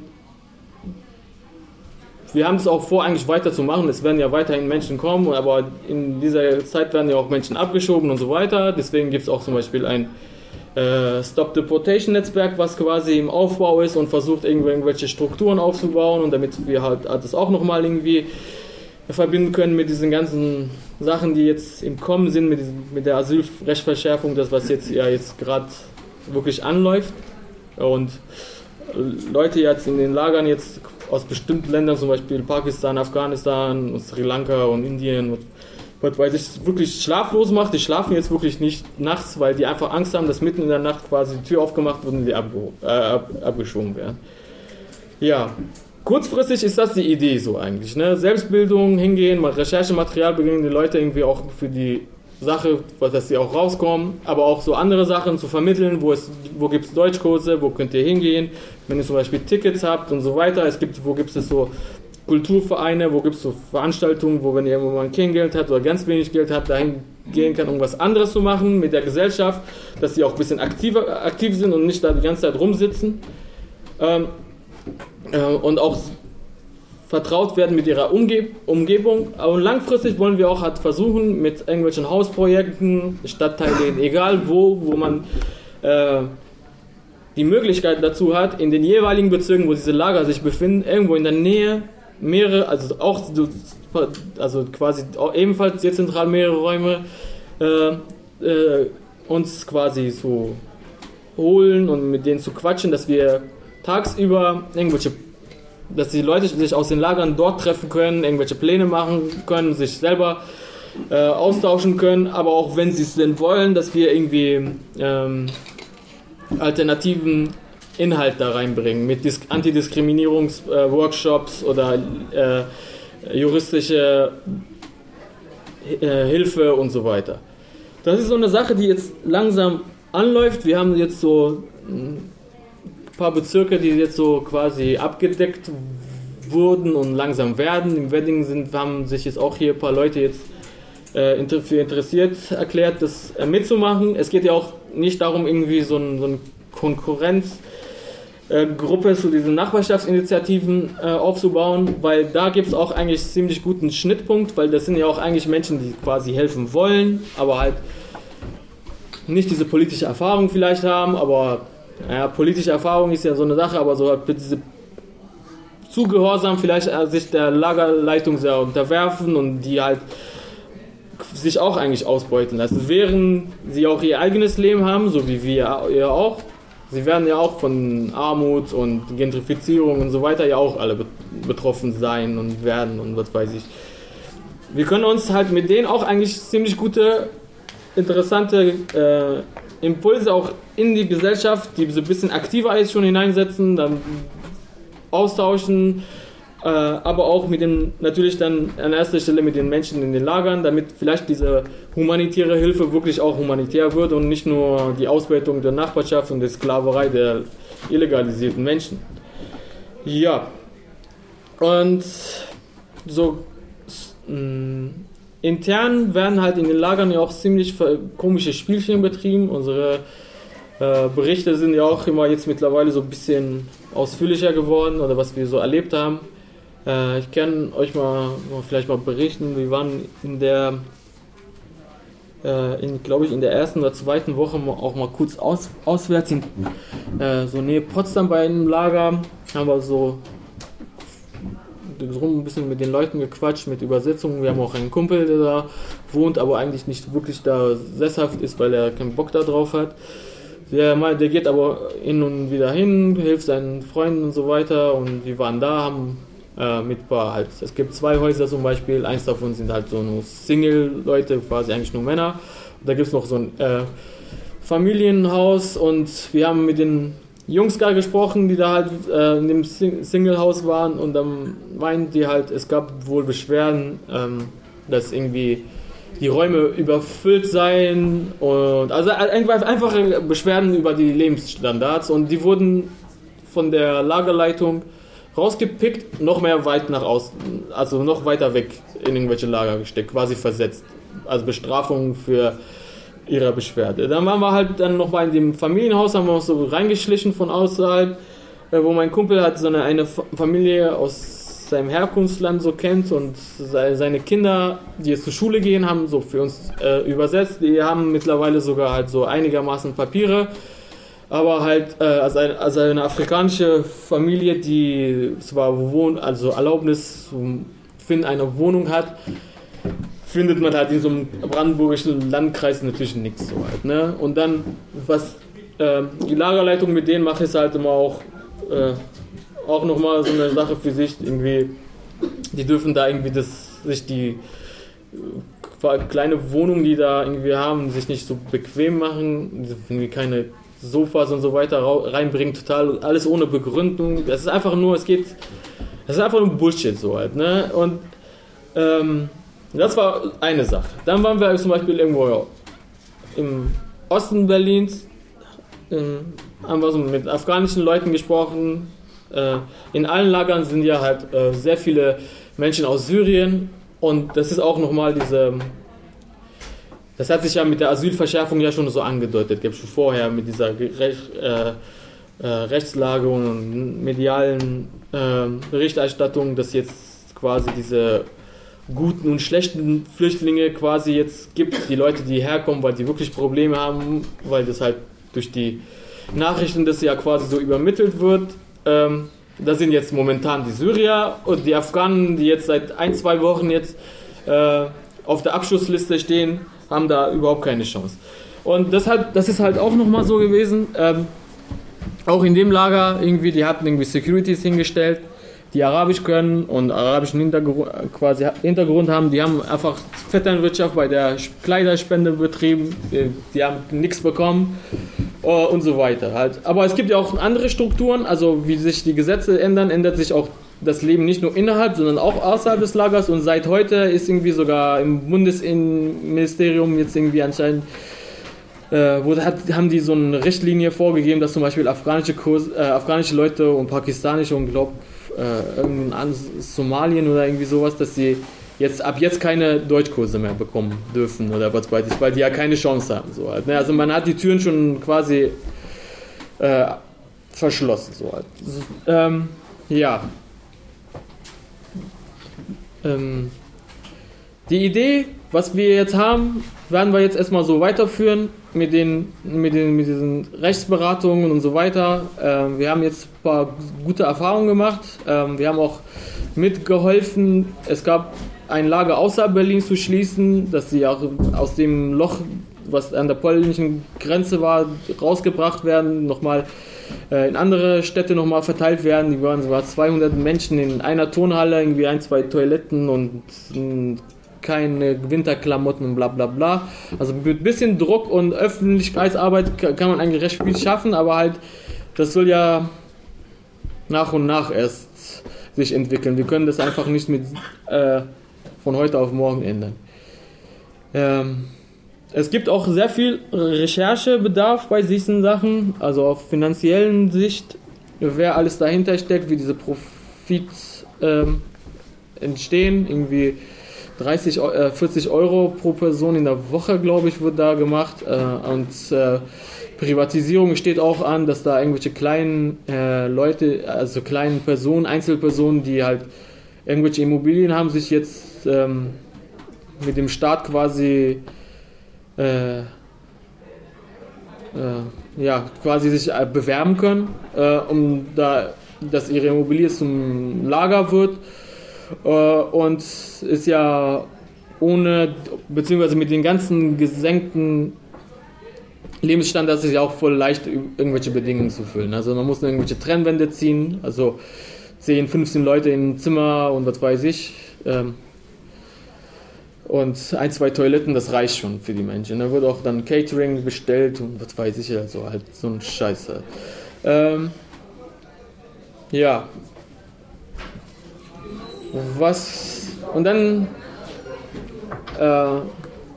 wir haben es auch vor, eigentlich weiterzumachen. Es werden ja weiterhin Menschen kommen, aber in dieser Zeit werden ja auch Menschen abgeschoben und so weiter. Deswegen gibt es auch zum Beispiel ein Stop Deportation Netzwerk, was quasi im Aufbau ist und versucht, irgendwelche Strukturen aufzubauen und damit wir halt das auch nochmal irgendwie verbinden können mit diesen ganzen Sachen, die jetzt im Kommen sind, mit der Asylrechtsverschärfung, das was jetzt gerade wirklich anläuft. Und Leute jetzt in den Lagern jetzt aus bestimmten Ländern, zum Beispiel Pakistan, Afghanistan, Sri Lanka und Indien, weil sich wirklich schlaflos macht. Die schlafen jetzt wirklich nicht nachts, weil die einfach Angst haben, dass mitten in der Nacht quasi die Tür aufgemacht wird und die abgeschoben werden. Ja, kurzfristig ist das die Idee so eigentlich. Ne? Selbstbildung, hingehen, Recherchematerial beginnen die Leute irgendwie auch für die Sache, dass sie auch rauskommen, aber auch so andere Sachen zu vermitteln, wo gibt es Deutschkurse, wo könnt ihr hingehen, wenn ihr zum Beispiel Tickets habt und so weiter. Wo gibt es so Kulturvereine, wo gibt es so Veranstaltungen, wo wenn jemand kein Geld hat oder ganz wenig Geld hat, dahin gehen kann, um was anderes zu machen mit der Gesellschaft, dass sie auch ein bisschen aktiv sind und nicht da die ganze Zeit rumsitzen. Und auch vertraut werden mit ihrer Umgebung. Aber langfristig wollen wir auch halt versuchen, mit irgendwelchen Hausprojekten, Stadtteilen, egal wo man die Möglichkeit dazu hat, in den jeweiligen Bezirken, wo diese Lager sich befinden, irgendwo in der Nähe mehrere, also quasi ebenfalls dezentral mehrere Räume uns quasi so holen und mit denen zu quatschen, dass wir tagsüber dass die Leute sich aus den Lagern dort treffen können, irgendwelche Pläne machen können, sich selber austauschen können, aber auch wenn sie es denn wollen, dass wir irgendwie alternativen Inhalt da reinbringen, mit Antidiskriminierungsworkshops oder juristische Hilfe und so weiter. Das ist so eine Sache, die jetzt langsam anläuft. Wir haben jetzt so ein paar Bezirke, die jetzt so quasi abgedeckt wurden und langsam werden. Im Wedding haben sich jetzt auch hier ein paar Leute jetzt für interessiert erklärt, das mitzumachen. Es geht ja auch nicht darum, irgendwie so eine Konkurrenzgruppe zu diesen Nachbarschaftsinitiativen aufzubauen, weil da gibt es auch eigentlich ziemlich guten Schnittpunkt, weil das sind ja auch eigentlich Menschen, die quasi helfen wollen, aber halt nicht diese politische Erfahrung vielleicht haben, aber politische Erfahrung ist ja so eine Sache, aber so halt diese zu gehorsam vielleicht sich der Lagerleitung sehr unterwerfen und die halt sich auch eigentlich ausbeuten lassen, während sie auch ihr eigenes Leben haben, so wie wir ja auch. Sie werden ja auch von Armut und Gentrifizierung und so weiter ja auch alle betroffen sein und werden und was weiß ich. Wir können uns halt mit denen auch eigentlich ziemlich gute, interessante Impulse auch in die Gesellschaft, die so ein bisschen aktiver ist, schon hineinsetzen, dann austauschen, aber auch mit den, natürlich dann an erster Stelle mit den Menschen in den Lagern, damit vielleicht diese humanitäre Hilfe wirklich auch humanitär wird und nicht nur die Ausbeutung der Nachbarschaft und die Sklaverei der illegalisierten Menschen. Ja, und so intern werden halt in den Lagern ja auch ziemlich komische Spielchen betrieben. Unsere Berichte sind ja auch immer jetzt mittlerweile so ein bisschen ausführlicher geworden oder was wir so erlebt haben. Ich kann euch vielleicht mal berichten, wir waren glaube ich, in der ersten oder zweiten Woche auch mal kurz auswärts in so Nähe Potsdam bei einem Lager, haben wir so ein bisschen mit den Leuten gequatscht, mit Übersetzungen. Wir haben auch einen Kumpel, der da wohnt, aber eigentlich nicht wirklich da sesshaft ist, weil er keinen Bock da drauf hat. Der geht aber hin und wieder hin, hilft seinen Freunden und so weiter und wir waren da, haben mit paar halt, es gibt 2 Häuser zum Beispiel, eins davon sind halt so nur Single-Leute, quasi eigentlich nur Männer. Und da gibt es noch so ein Familienhaus und wir haben mit den Jungs gar gesprochen, die da halt in dem Single-Haus waren und dann meinten die halt, es gab wohl Beschwerden, dass irgendwie die Räume überfüllt seien und also einfache Beschwerden über die Lebensstandards und die wurden von der Lagerleitung rausgepickt, noch mehr weit nach außen, also noch weiter weg in irgendwelche Lager gesteckt, quasi versetzt, also Bestrafung für ihre Beschwerde. Dann waren wir halt dann noch mal in dem Familienhaus, haben wir uns so reingeschlichen von außerhalb, wo mein Kumpel halt so eine Familie aus seinem Herkunftsland so kennt und seine Kinder, die jetzt zur Schule gehen, haben so für uns übersetzt. Die haben mittlerweile sogar halt so einigermaßen Papiere, aber halt also eine afrikanische Familie, die zwar also Erlaubnis zum Finden einer Wohnung hat, findet man halt in so einem brandenburgischen Landkreis natürlich nichts so halt, ne? Und dann, was die Lagerleitung mit denen macht, ist halt immer auch nochmal so eine Sache für sich, irgendwie, die dürfen da irgendwie sich die kleine Wohnung, die da irgendwie haben, sich nicht so bequem machen, irgendwie keine Sofas und so weiter reinbringen, total alles ohne Begründung, das ist einfach nur, das ist einfach nur Bullshit so halt, ne? Und das war eine Sache. Dann waren wir zum Beispiel irgendwo im Osten Berlins, haben wir so mit afghanischen Leuten gesprochen. In allen Lagern sind ja halt sehr viele Menschen aus Syrien und das ist auch nochmal das hat sich ja mit der Asylverschärfung ja schon so angedeutet, gab es schon vorher mit dieser Rechtslage und medialen Berichterstattung, dass jetzt quasi diese guten und schlechten Flüchtlinge quasi jetzt gibt, die Leute, die herkommen, weil die wirklich Probleme haben, weil das halt durch die Nachrichten das ja quasi so übermittelt wird. Da sind jetzt momentan die Syrier und die Afghanen, die jetzt seit 1-2 Wochen jetzt auf der Abschussliste stehen, haben da überhaupt keine Chance. Und das ist halt auch nochmal so gewesen, auch in dem Lager irgendwie, die hatten irgendwie Securities hingestellt, die Arabisch können und arabischen Hintergrund haben, die haben einfach Vetternwirtschaft bei der Kleiderspende betrieben, die haben nichts bekommen und so weiter halt. Aber es gibt ja auch andere Strukturen, also wie sich die Gesetze ändern, ändert sich auch das Leben nicht nur innerhalb, sondern auch außerhalb des Lagers und seit heute ist irgendwie sogar im Bundesinnenministerium jetzt irgendwie anscheinend haben die so eine Richtlinie vorgegeben, dass zum Beispiel afghanische Leute und pakistanische und Somalien oder irgendwie sowas, dass sie ab jetzt keine Deutschkurse mehr bekommen dürfen oder was weiß ich, weil die ja keine Chance haben. So halt, ne? Also man hat die Türen schon quasi verschlossen. So halt. Ja. Die Idee, was wir jetzt haben, werden wir jetzt erstmal so weiterführen mit diesen Rechtsberatungen und so weiter. Wir haben jetzt ein paar gute Erfahrungen gemacht. Wir haben auch mitgeholfen. Es gab ein Lager außerhalb Berlins zu schließen, dass sie auch aus dem Loch, was an der polnischen Grenze war, rausgebracht werden, nochmal in andere Städte nochmal verteilt werden. Die waren 200 Menschen in einer Turnhalle, irgendwie 1-2 Toiletten und keine Winterklamotten und bla bla bla. Also mit ein bisschen Druck und Öffentlichkeitsarbeit kann man eigentlich recht viel schaffen, aber halt, das soll ja nach und nach erst sich entwickeln. Wir können das einfach nicht von heute auf morgen ändern. Es gibt auch sehr viel Recherchebedarf bei diesen Sachen, also auf finanziellen Sicht, wer alles dahinter steckt, wie diese Profits entstehen, irgendwie 40 Euro pro Person in der Woche, glaube ich, wird da gemacht. Und Privatisierung steht auch an, dass da irgendwelche kleinen Leute, also kleinen Personen, Einzelpersonen, die halt irgendwelche Immobilien haben, sich jetzt mit dem Staat quasi quasi sich bewerben können, dass ihre Immobilie zum Lager wird. Und ist ja beziehungsweise mit den ganzen gesenkten Lebensstandards ist ja auch voll leicht, irgendwelche Bedingungen zu füllen. Also man muss irgendwelche Trennwände ziehen, also 10, 15 Leute im Zimmer und was weiß ich. Und 1-2 Toiletten, das reicht schon für die Menschen. Da wird auch dann Catering bestellt und was weiß ich, also halt so ein Scheiß. Ja. Und dann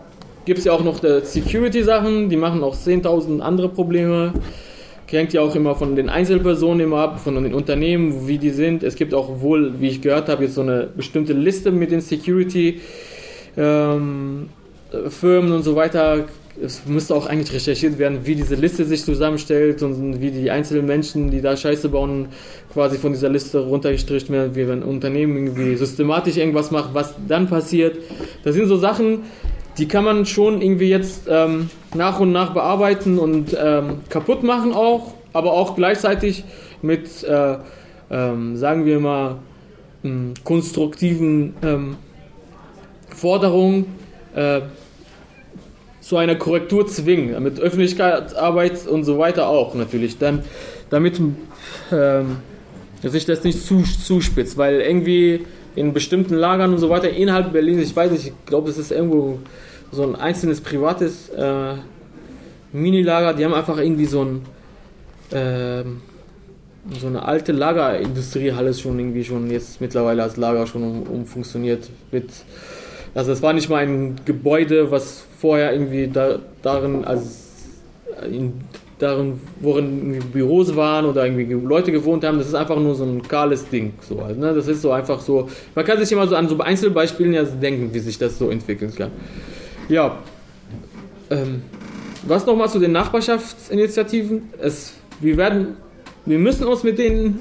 gibt es ja auch noch Security-Sachen, die machen auch 10.000 andere Probleme. Hängt ja auch immer von den Einzelpersonen immer ab, von den Unternehmen, wie die sind. Es gibt auch wohl, wie ich gehört habe, jetzt so eine bestimmte Liste mit den Security-Firmen und so weiter. Es müsste auch eigentlich recherchiert werden, wie diese Liste sich zusammenstellt und wie die einzelnen Menschen, die da Scheiße bauen, quasi von dieser Liste runtergestrichen werden, wie wenn ein Unternehmen irgendwie systematisch irgendwas macht, was dann passiert. Das sind so Sachen, die kann man schon irgendwie jetzt nach und nach bearbeiten und kaputt machen auch, aber auch gleichzeitig mit, sagen wir mal, konstruktiven Forderungen zu einer Korrektur zwingen, mit Öffentlichkeitsarbeit und so weiter auch natürlich, dann, damit sich das nicht zuspitzt, weil irgendwie in bestimmten Lagern und so weiter innerhalb Berlins, ich weiß nicht, ich glaube, es ist irgendwo so ein einzelnes privates Mini-Lager, die haben einfach irgendwie so eine alte Lagerindustriehalle schon jetzt mittlerweile als Lager schon umfunktioniert wird. Also es war nicht mal ein Gebäude, was vorher irgendwie darin, worin irgendwie Büros waren oder irgendwie Leute gewohnt haben. Das ist einfach nur so ein kahles Ding. So halt, ne? Das ist so einfach so. Man kann sich immer so an so Einzelbeispielen ja denken, wie sich das so entwickeln kann. Ja. Was nochmal zu den Nachbarschaftsinitiativen? Wir müssen uns mit denen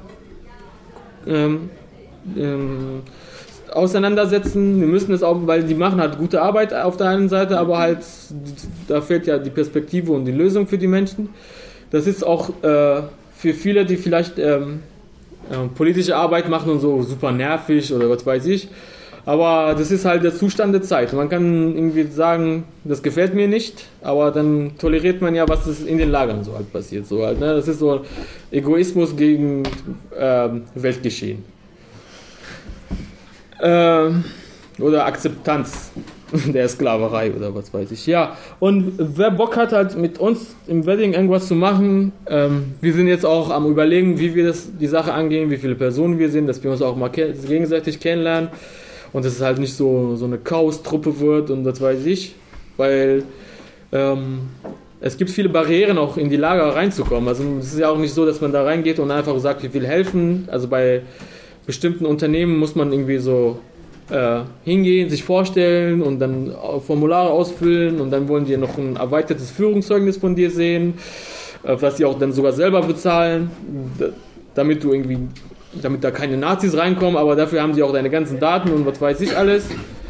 auseinandersetzen. Wir müssen es auch, weil die machen halt gute Arbeit auf der einen Seite, aber halt da fehlt ja die Perspektive und die Lösung für die Menschen. Das ist auch für viele, die vielleicht politische Arbeit machen und so super nervig oder was weiß ich. Aber das ist halt der Zustand der Zeit. Man kann irgendwie sagen, das gefällt mir nicht, aber dann toleriert man ja, was in den Lagern so halt passiert. So halt, ne? Das ist so Egoismus gegen Weltgeschehen. Oder Akzeptanz der Sklaverei oder was weiß ich. Ja, und wer Bock hat, halt mit uns im Wedding irgendwas zu machen, wir sind jetzt auch am Überlegen, wie wir die Sache angehen, wie viele Personen wir sind, dass wir uns auch mal gegenseitig kennenlernen und dass es halt nicht so eine Chaos-Truppe wird und was weiß ich, weil es gibt viele Barrieren auch in die Lager reinzukommen. Also es ist ja auch nicht so, dass man da reingeht und einfach sagt, ich will helfen. Also bei bestimmten Unternehmen muss man irgendwie so hingehen, sich vorstellen und dann Formulare ausfüllen und dann wollen die noch ein erweitertes Führungszeugnis von dir sehen, was die auch dann sogar selber bezahlen, damit da keine Nazis reinkommen, aber dafür haben die auch deine ganzen Daten und was weiß ich alles.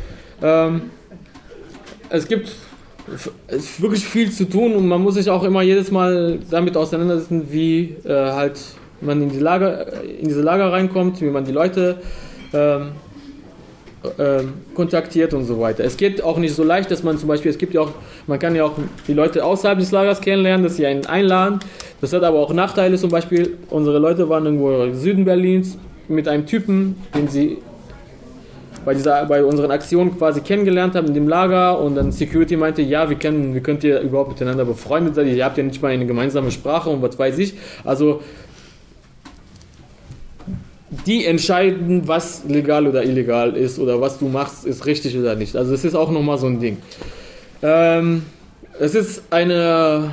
Es gibt wirklich viel zu tun und man muss sich auch immer jedes Mal damit auseinandersetzen, wie halt man in diese Lager reinkommt, wie man die Leute kontaktiert und so weiter. Es geht auch nicht so leicht, dass man zum Beispiel, man kann ja auch die Leute außerhalb des Lagers kennenlernen, dass sie einen einladen. Das hat aber auch Nachteile, zum Beispiel, unsere Leute waren irgendwo im Süden Berlins mit einem Typen, den sie bei unseren Aktionen quasi kennengelernt haben in dem Lager und dann Security meinte, ja, wie könnt ihr überhaupt miteinander befreundet sein? Ihr habt ja nicht mal eine gemeinsame Sprache und was weiß ich. Also die entscheiden, was legal oder illegal ist oder was du machst, ist richtig oder nicht. Also das ist auch nochmal so ein Ding. Es ist eine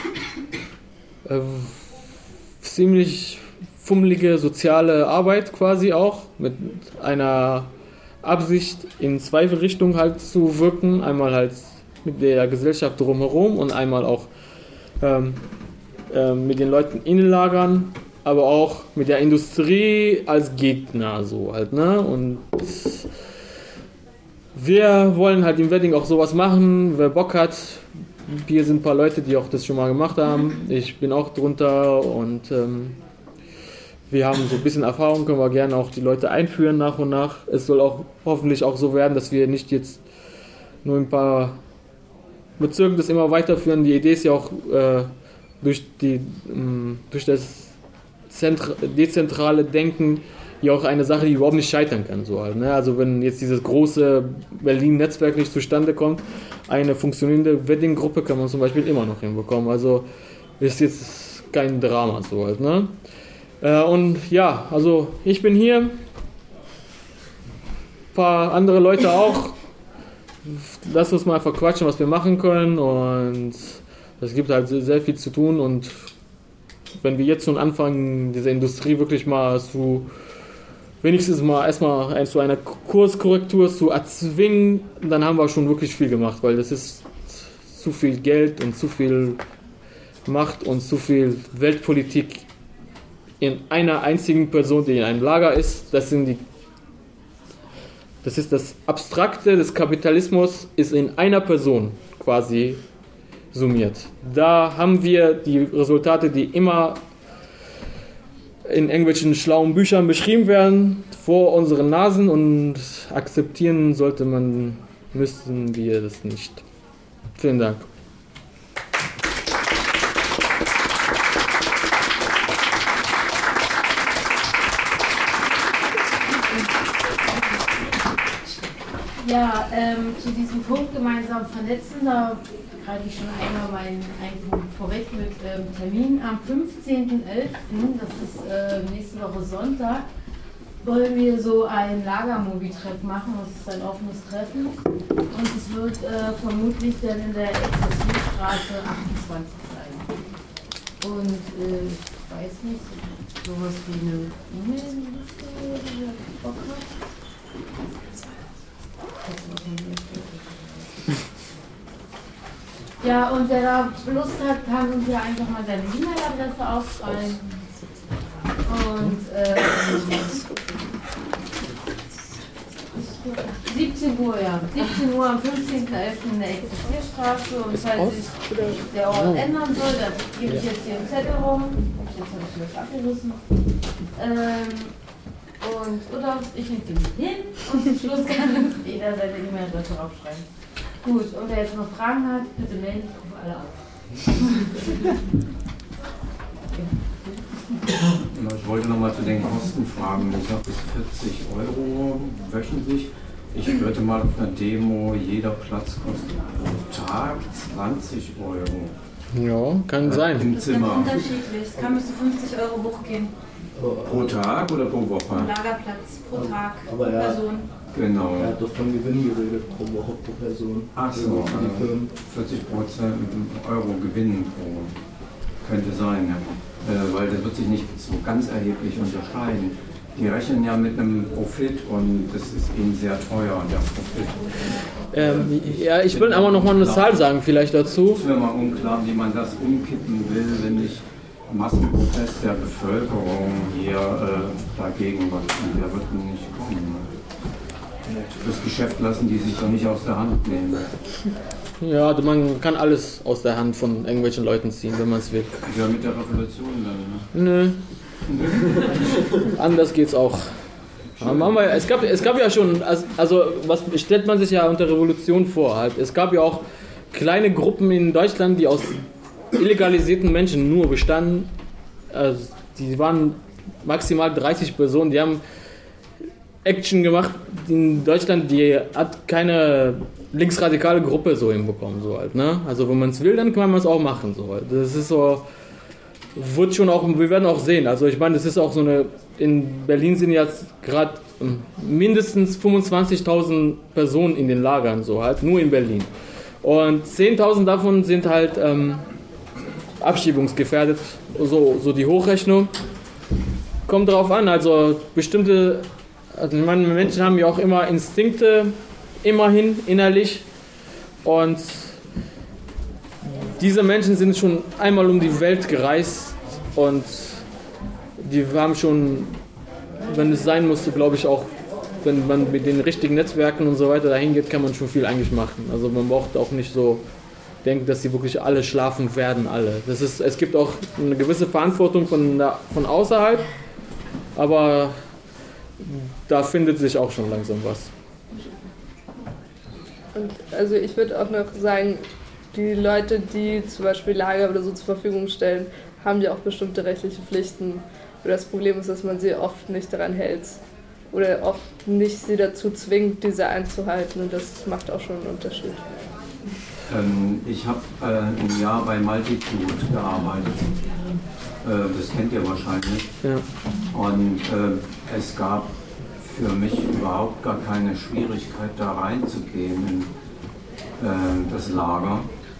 ziemlich fummelige soziale Arbeit quasi auch, mit einer Absicht in zwei Richtungen halt zu wirken. Einmal halt mit der Gesellschaft drumherum und einmal auch mit den Leuten in den Lagern, aber auch mit der Industrie als Gegner so halt, ne? Und wir wollen halt im Wedding auch sowas machen, wer Bock hat. Hier sind ein paar Leute, die auch das schon mal gemacht haben. Ich bin auch drunter und wir haben so ein bisschen Erfahrung, können wir gerne auch die Leute einführen nach und nach. Es soll auch hoffentlich auch so werden, dass wir nicht jetzt nur ein paar Bezirke das immer weiterführen. Die Idee ist ja auch durch das dezentrale Denken ja auch eine Sache, die überhaupt nicht scheitern kann. So halt, ne? Also wenn jetzt dieses große Berlin-Netzwerk nicht zustande kommt, eine funktionierende Wedding-Gruppe kann man zum Beispiel immer noch hinbekommen. Also ist jetzt kein Drama so halt, ne? Und ja, also ich bin hier, ein paar andere Leute auch. lass uns mal verquatschen, was wir machen können, und es gibt halt sehr viel zu tun, und wenn wir jetzt schon anfangen, diese Industrie wirklich mal wenigstens mal erstmal zu einer Kurskorrektur zu erzwingen, dann haben wir schon wirklich viel gemacht, weil das ist zu viel Geld und zu viel Macht und zu viel Weltpolitik in einer einzigen Person, die in einem Lager ist. Das ist das Abstrakte des Kapitalismus, ist in einer Person quasi summiert. Da haben wir die Resultate, die immer in irgendwelchen schlauen Büchern beschrieben werden, vor unseren Nasen, und akzeptieren müssten wir das nicht. Vielen Dank. Ja, zu diesem Punkt gemeinsam vernetzen, da greife ich schon einmal meinen Punkt vorweg mit Termin. Am 15.11., das ist nächste Woche Sonntag, wollen wir so ein Lagermobi-Treff machen. Das ist ein offenes Treffen, und es wird vermutlich dann in der Exerzierstraße 28 sein. Und ich weiß nicht, sowas wie eine E-Mail-Liste, die ihr Bock habt. Ja, und wer da Lust hat, kann uns ja einfach mal seine E-Mail-Adresse aufschreiben. Und 17 Uhr, ja. 17 Uhr am 15.11. in der Existierstraße. Und falls sich der Ort ändern soll, dann gebe ich jetzt hier einen Zettel rum. Jetzt habe ich das abgerissen. Oder ich nehme den hin, und zum Schluss kann uns jeder seine E-Mail-Adresse aufschreiben. Gut, und wer jetzt noch Fragen hat, bitte melden, ich rufe alle auf. Ich wollte nochmal zu den Kosten fragen. Ich habe bis 40 € wöchentlich. Ich hörte mal auf einer Demo, jeder Platz kostet pro Tag 20 €. Ja, kann sein. Im Zimmer. Das ist unterschiedlich. Es kann bis zu 50 € hochgehen. Pro Tag oder pro Woche? Pro Lagerplatz, pro Tag, pro Aber Person. Genau. Er hat doch von Gewinn geredet, pro Woche, pro Person. Ach so, 40% Euro Gewinn könnte sein, ja. Weil das wird sich nicht so ganz erheblich unterscheiden. Die rechnen ja mit einem Profit, und das ist ihnen sehr teuer, der Profit. Ja, ich will aber noch mal eine Zahl sagen vielleicht dazu. Es ist mir mal unklar, wie man das umkippen will, wenn nicht Massenprotest der Bevölkerung hier dagegen was, und der wird nicht kommen. Das Geschäft lassen die sich doch nicht aus der Hand nehmen. Ja, man kann alles aus der Hand von irgendwelchen Leuten ziehen, wenn man es will. Ja, mit der Revolution dann, ne? Nö. Anders geht's auch. Es gab ja schon, also was stellt man sich ja unter Revolution vor? Halt. Es gab ja auch kleine Gruppen in Deutschland, die aus illegalisierten Menschen nur bestanden. Also, die waren maximal 30 Personen, die haben Action gemacht in Deutschland, die hat keine linksradikale Gruppe so hinbekommen, so halt, ne? Also wenn man es will, dann kann man es auch machen, so halt. Das ist so, wird schon auch, wir werden auch sehen, also ich meine, das ist auch so eine, in Berlin sind jetzt gerade mindestens 25.000 Personen in den Lagern, so halt, nur in Berlin. Und 10.000 davon sind halt abschiebungsgefährdet, so die Hochrechnung. Kommt drauf an, also bestimmte, also ich meine, Menschen haben ja auch immer Instinkte, immerhin innerlich, und diese Menschen sind schon einmal um die Welt gereist, und die haben schon, wenn es sein musste, glaube ich auch, wenn man mit den richtigen Netzwerken und so weiter dahin geht, kann man schon viel eigentlich machen. Also man braucht auch nicht so denken, dass sie wirklich alle schlafen werden, alle. Es gibt auch eine gewisse Verantwortung von außerhalb, aber da findet sich auch schon langsam was. Und also ich würde auch noch sagen, die Leute, die zum Beispiel Lager oder so zur Verfügung stellen, haben ja auch bestimmte rechtliche Pflichten. Und das Problem ist, dass man sie oft nicht daran hält oder oft nicht sie dazu zwingt, diese einzuhalten, und das macht auch schon einen Unterschied. Ich habe ein Jahr bei Multitude gearbeitet. Das kennt ihr wahrscheinlich. Ja. Und es gab für mich überhaupt gar keine Schwierigkeit, da reinzugehen. das Lager.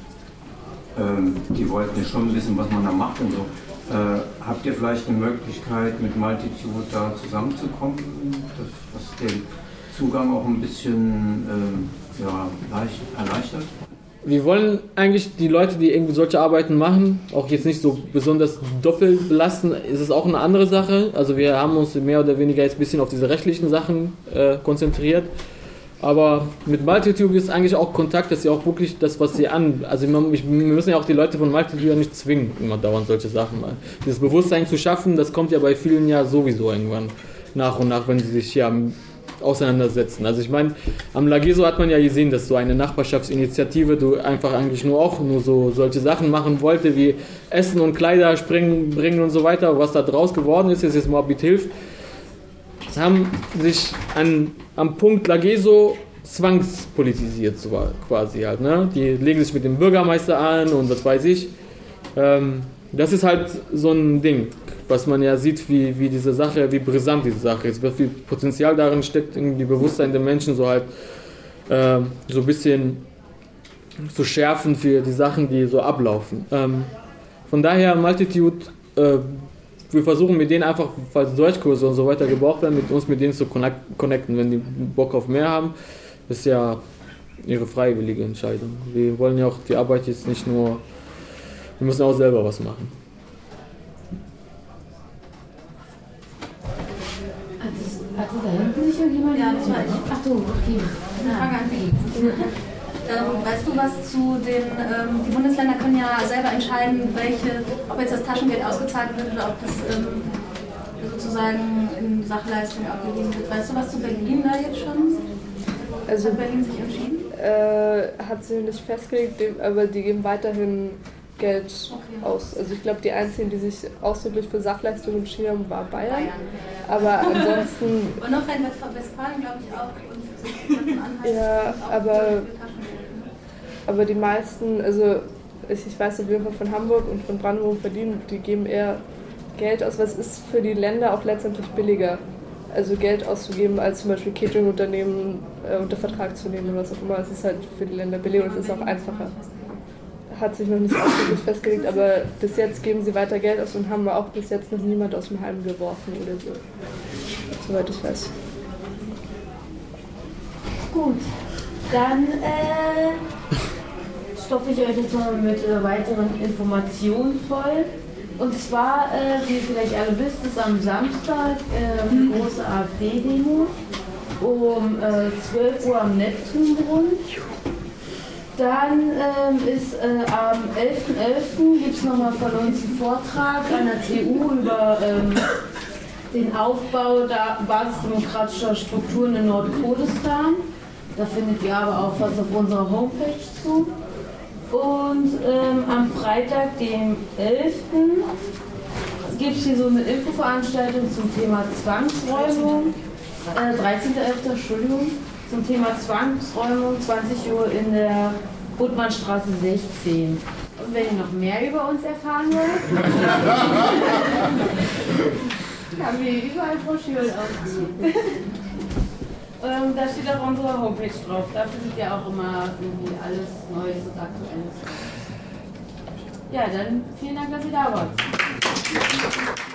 Die wollten ja schon wissen, was man da macht und so. Habt ihr vielleicht eine Möglichkeit, mit Multitude da zusammenzukommen, dass den Zugang auch ein bisschen erleichtert? Wir wollen eigentlich die Leute, die irgendwie solche Arbeiten machen, auch jetzt nicht so besonders doppelt belasten. Es ist auch eine andere Sache. Also wir haben uns mehr oder weniger jetzt ein bisschen auf diese rechtlichen Sachen konzentriert. Aber mit Multitude ist eigentlich auch Kontakt, dass sie auch wirklich das, was sie also wir müssen ja auch die Leute von Multitude ja nicht zwingen, immer dauernd solche Sachen mal. Dieses Bewusstsein zu schaffen, das kommt ja bei vielen ja sowieso irgendwann nach und nach, wenn sie sich ja auseinandersetzen. Also ich meine, am Lageso hat man ja gesehen, dass so eine Nachbarschaftsinitiative du einfach eigentlich nur so solche Sachen machen wollte, wie Essen und Kleider bringen und so weiter. Was da draus geworden ist jetzt Moabit hilft, haben sich am Punkt Lageso zwangspolitisiert quasi halt. Ne? Die legen sich mit dem Bürgermeister an und was weiß ich. Das ist halt so ein Ding, was man ja sieht, wie brisant diese Sache ist, wie viel Potenzial darin steckt, in die Bewusstsein der Menschen so halt so ein bisschen zu schärfen für die Sachen, die so ablaufen. Von daher Multitude, wir versuchen mit denen einfach, falls Deutschkurse und so weiter gebraucht werden, mit denen zu connecten, wenn die Bock auf mehr haben. Das ist ja ihre freiwillige Entscheidung. Wir wollen ja auch die Arbeit jetzt nicht nur, wir müssen auch selber was machen. Hatte da hinten sich irgendjemand? Ja, das war ich. Ach so, okay. Frage an dich. Weißt du was zu die Bundesländer können ja selber entscheiden, ob jetzt das Taschengeld ausgezahlt wird oder ob das sozusagen in Sachleistung abgegeben wird. Weißt du was zu Berlin da jetzt schon? Also, hat Berlin sich entschieden? Hat sie nicht festgelegt, aber die geben weiterhin Geld aus. Also ich glaube, die einzigen, die sich ausdrücklich für Sachleistungen entschieden haben, war Bayern. Aber ansonsten... Und noch Rheinland-Westfalen, glaube ich, auch. Ja, aber die meisten, also ich weiß auf jeden Fall von Hamburg und von Brandenburg und Berlin, die geben eher Geld aus, was ist für die Länder auch letztendlich billiger. Also Geld auszugeben, als zum Beispiel Catering-Unternehmen unter Vertrag zu nehmen oder was auch immer. Es ist halt für die Länder billiger und es ist auch einfacher. Hat sich noch nicht ausdrücklich festgelegt, aber bis jetzt geben sie weiter Geld aus und haben auch bis jetzt noch niemand aus dem Heim geworfen oder so. Soweit ich weiß. Gut, dann stopfe ich euch jetzt mal mit weiteren Informationen voll. Und zwar, wie ihr vielleicht alle wisst, ist am Samstag eine große AfD-Demo um 12 Uhr am Neptunbrunnen. Dann ist am 11.11. gibt es nochmal von uns einen Vortrag an der TU über den Aufbau der basisdemokratischer Strukturen in Nordkurdistan. Da findet ihr aber auch was auf unserer Homepage zu. Und am Freitag, dem 11., gibt es hier so eine Infoveranstaltung zum Thema Zwangsräumung. 13.11., Entschuldigung, zum Thema Zwangsräumung, 20 Uhr in der Budmannstraße 16. Und wenn ihr noch mehr über uns erfahren wollt, haben wir überall Broschüren ausgezogen. Da steht auch unsere Homepage drauf. Da findet ihr auch immer irgendwie alles Neues und Aktuelles. Ja, dann vielen Dank, dass ihr da wart.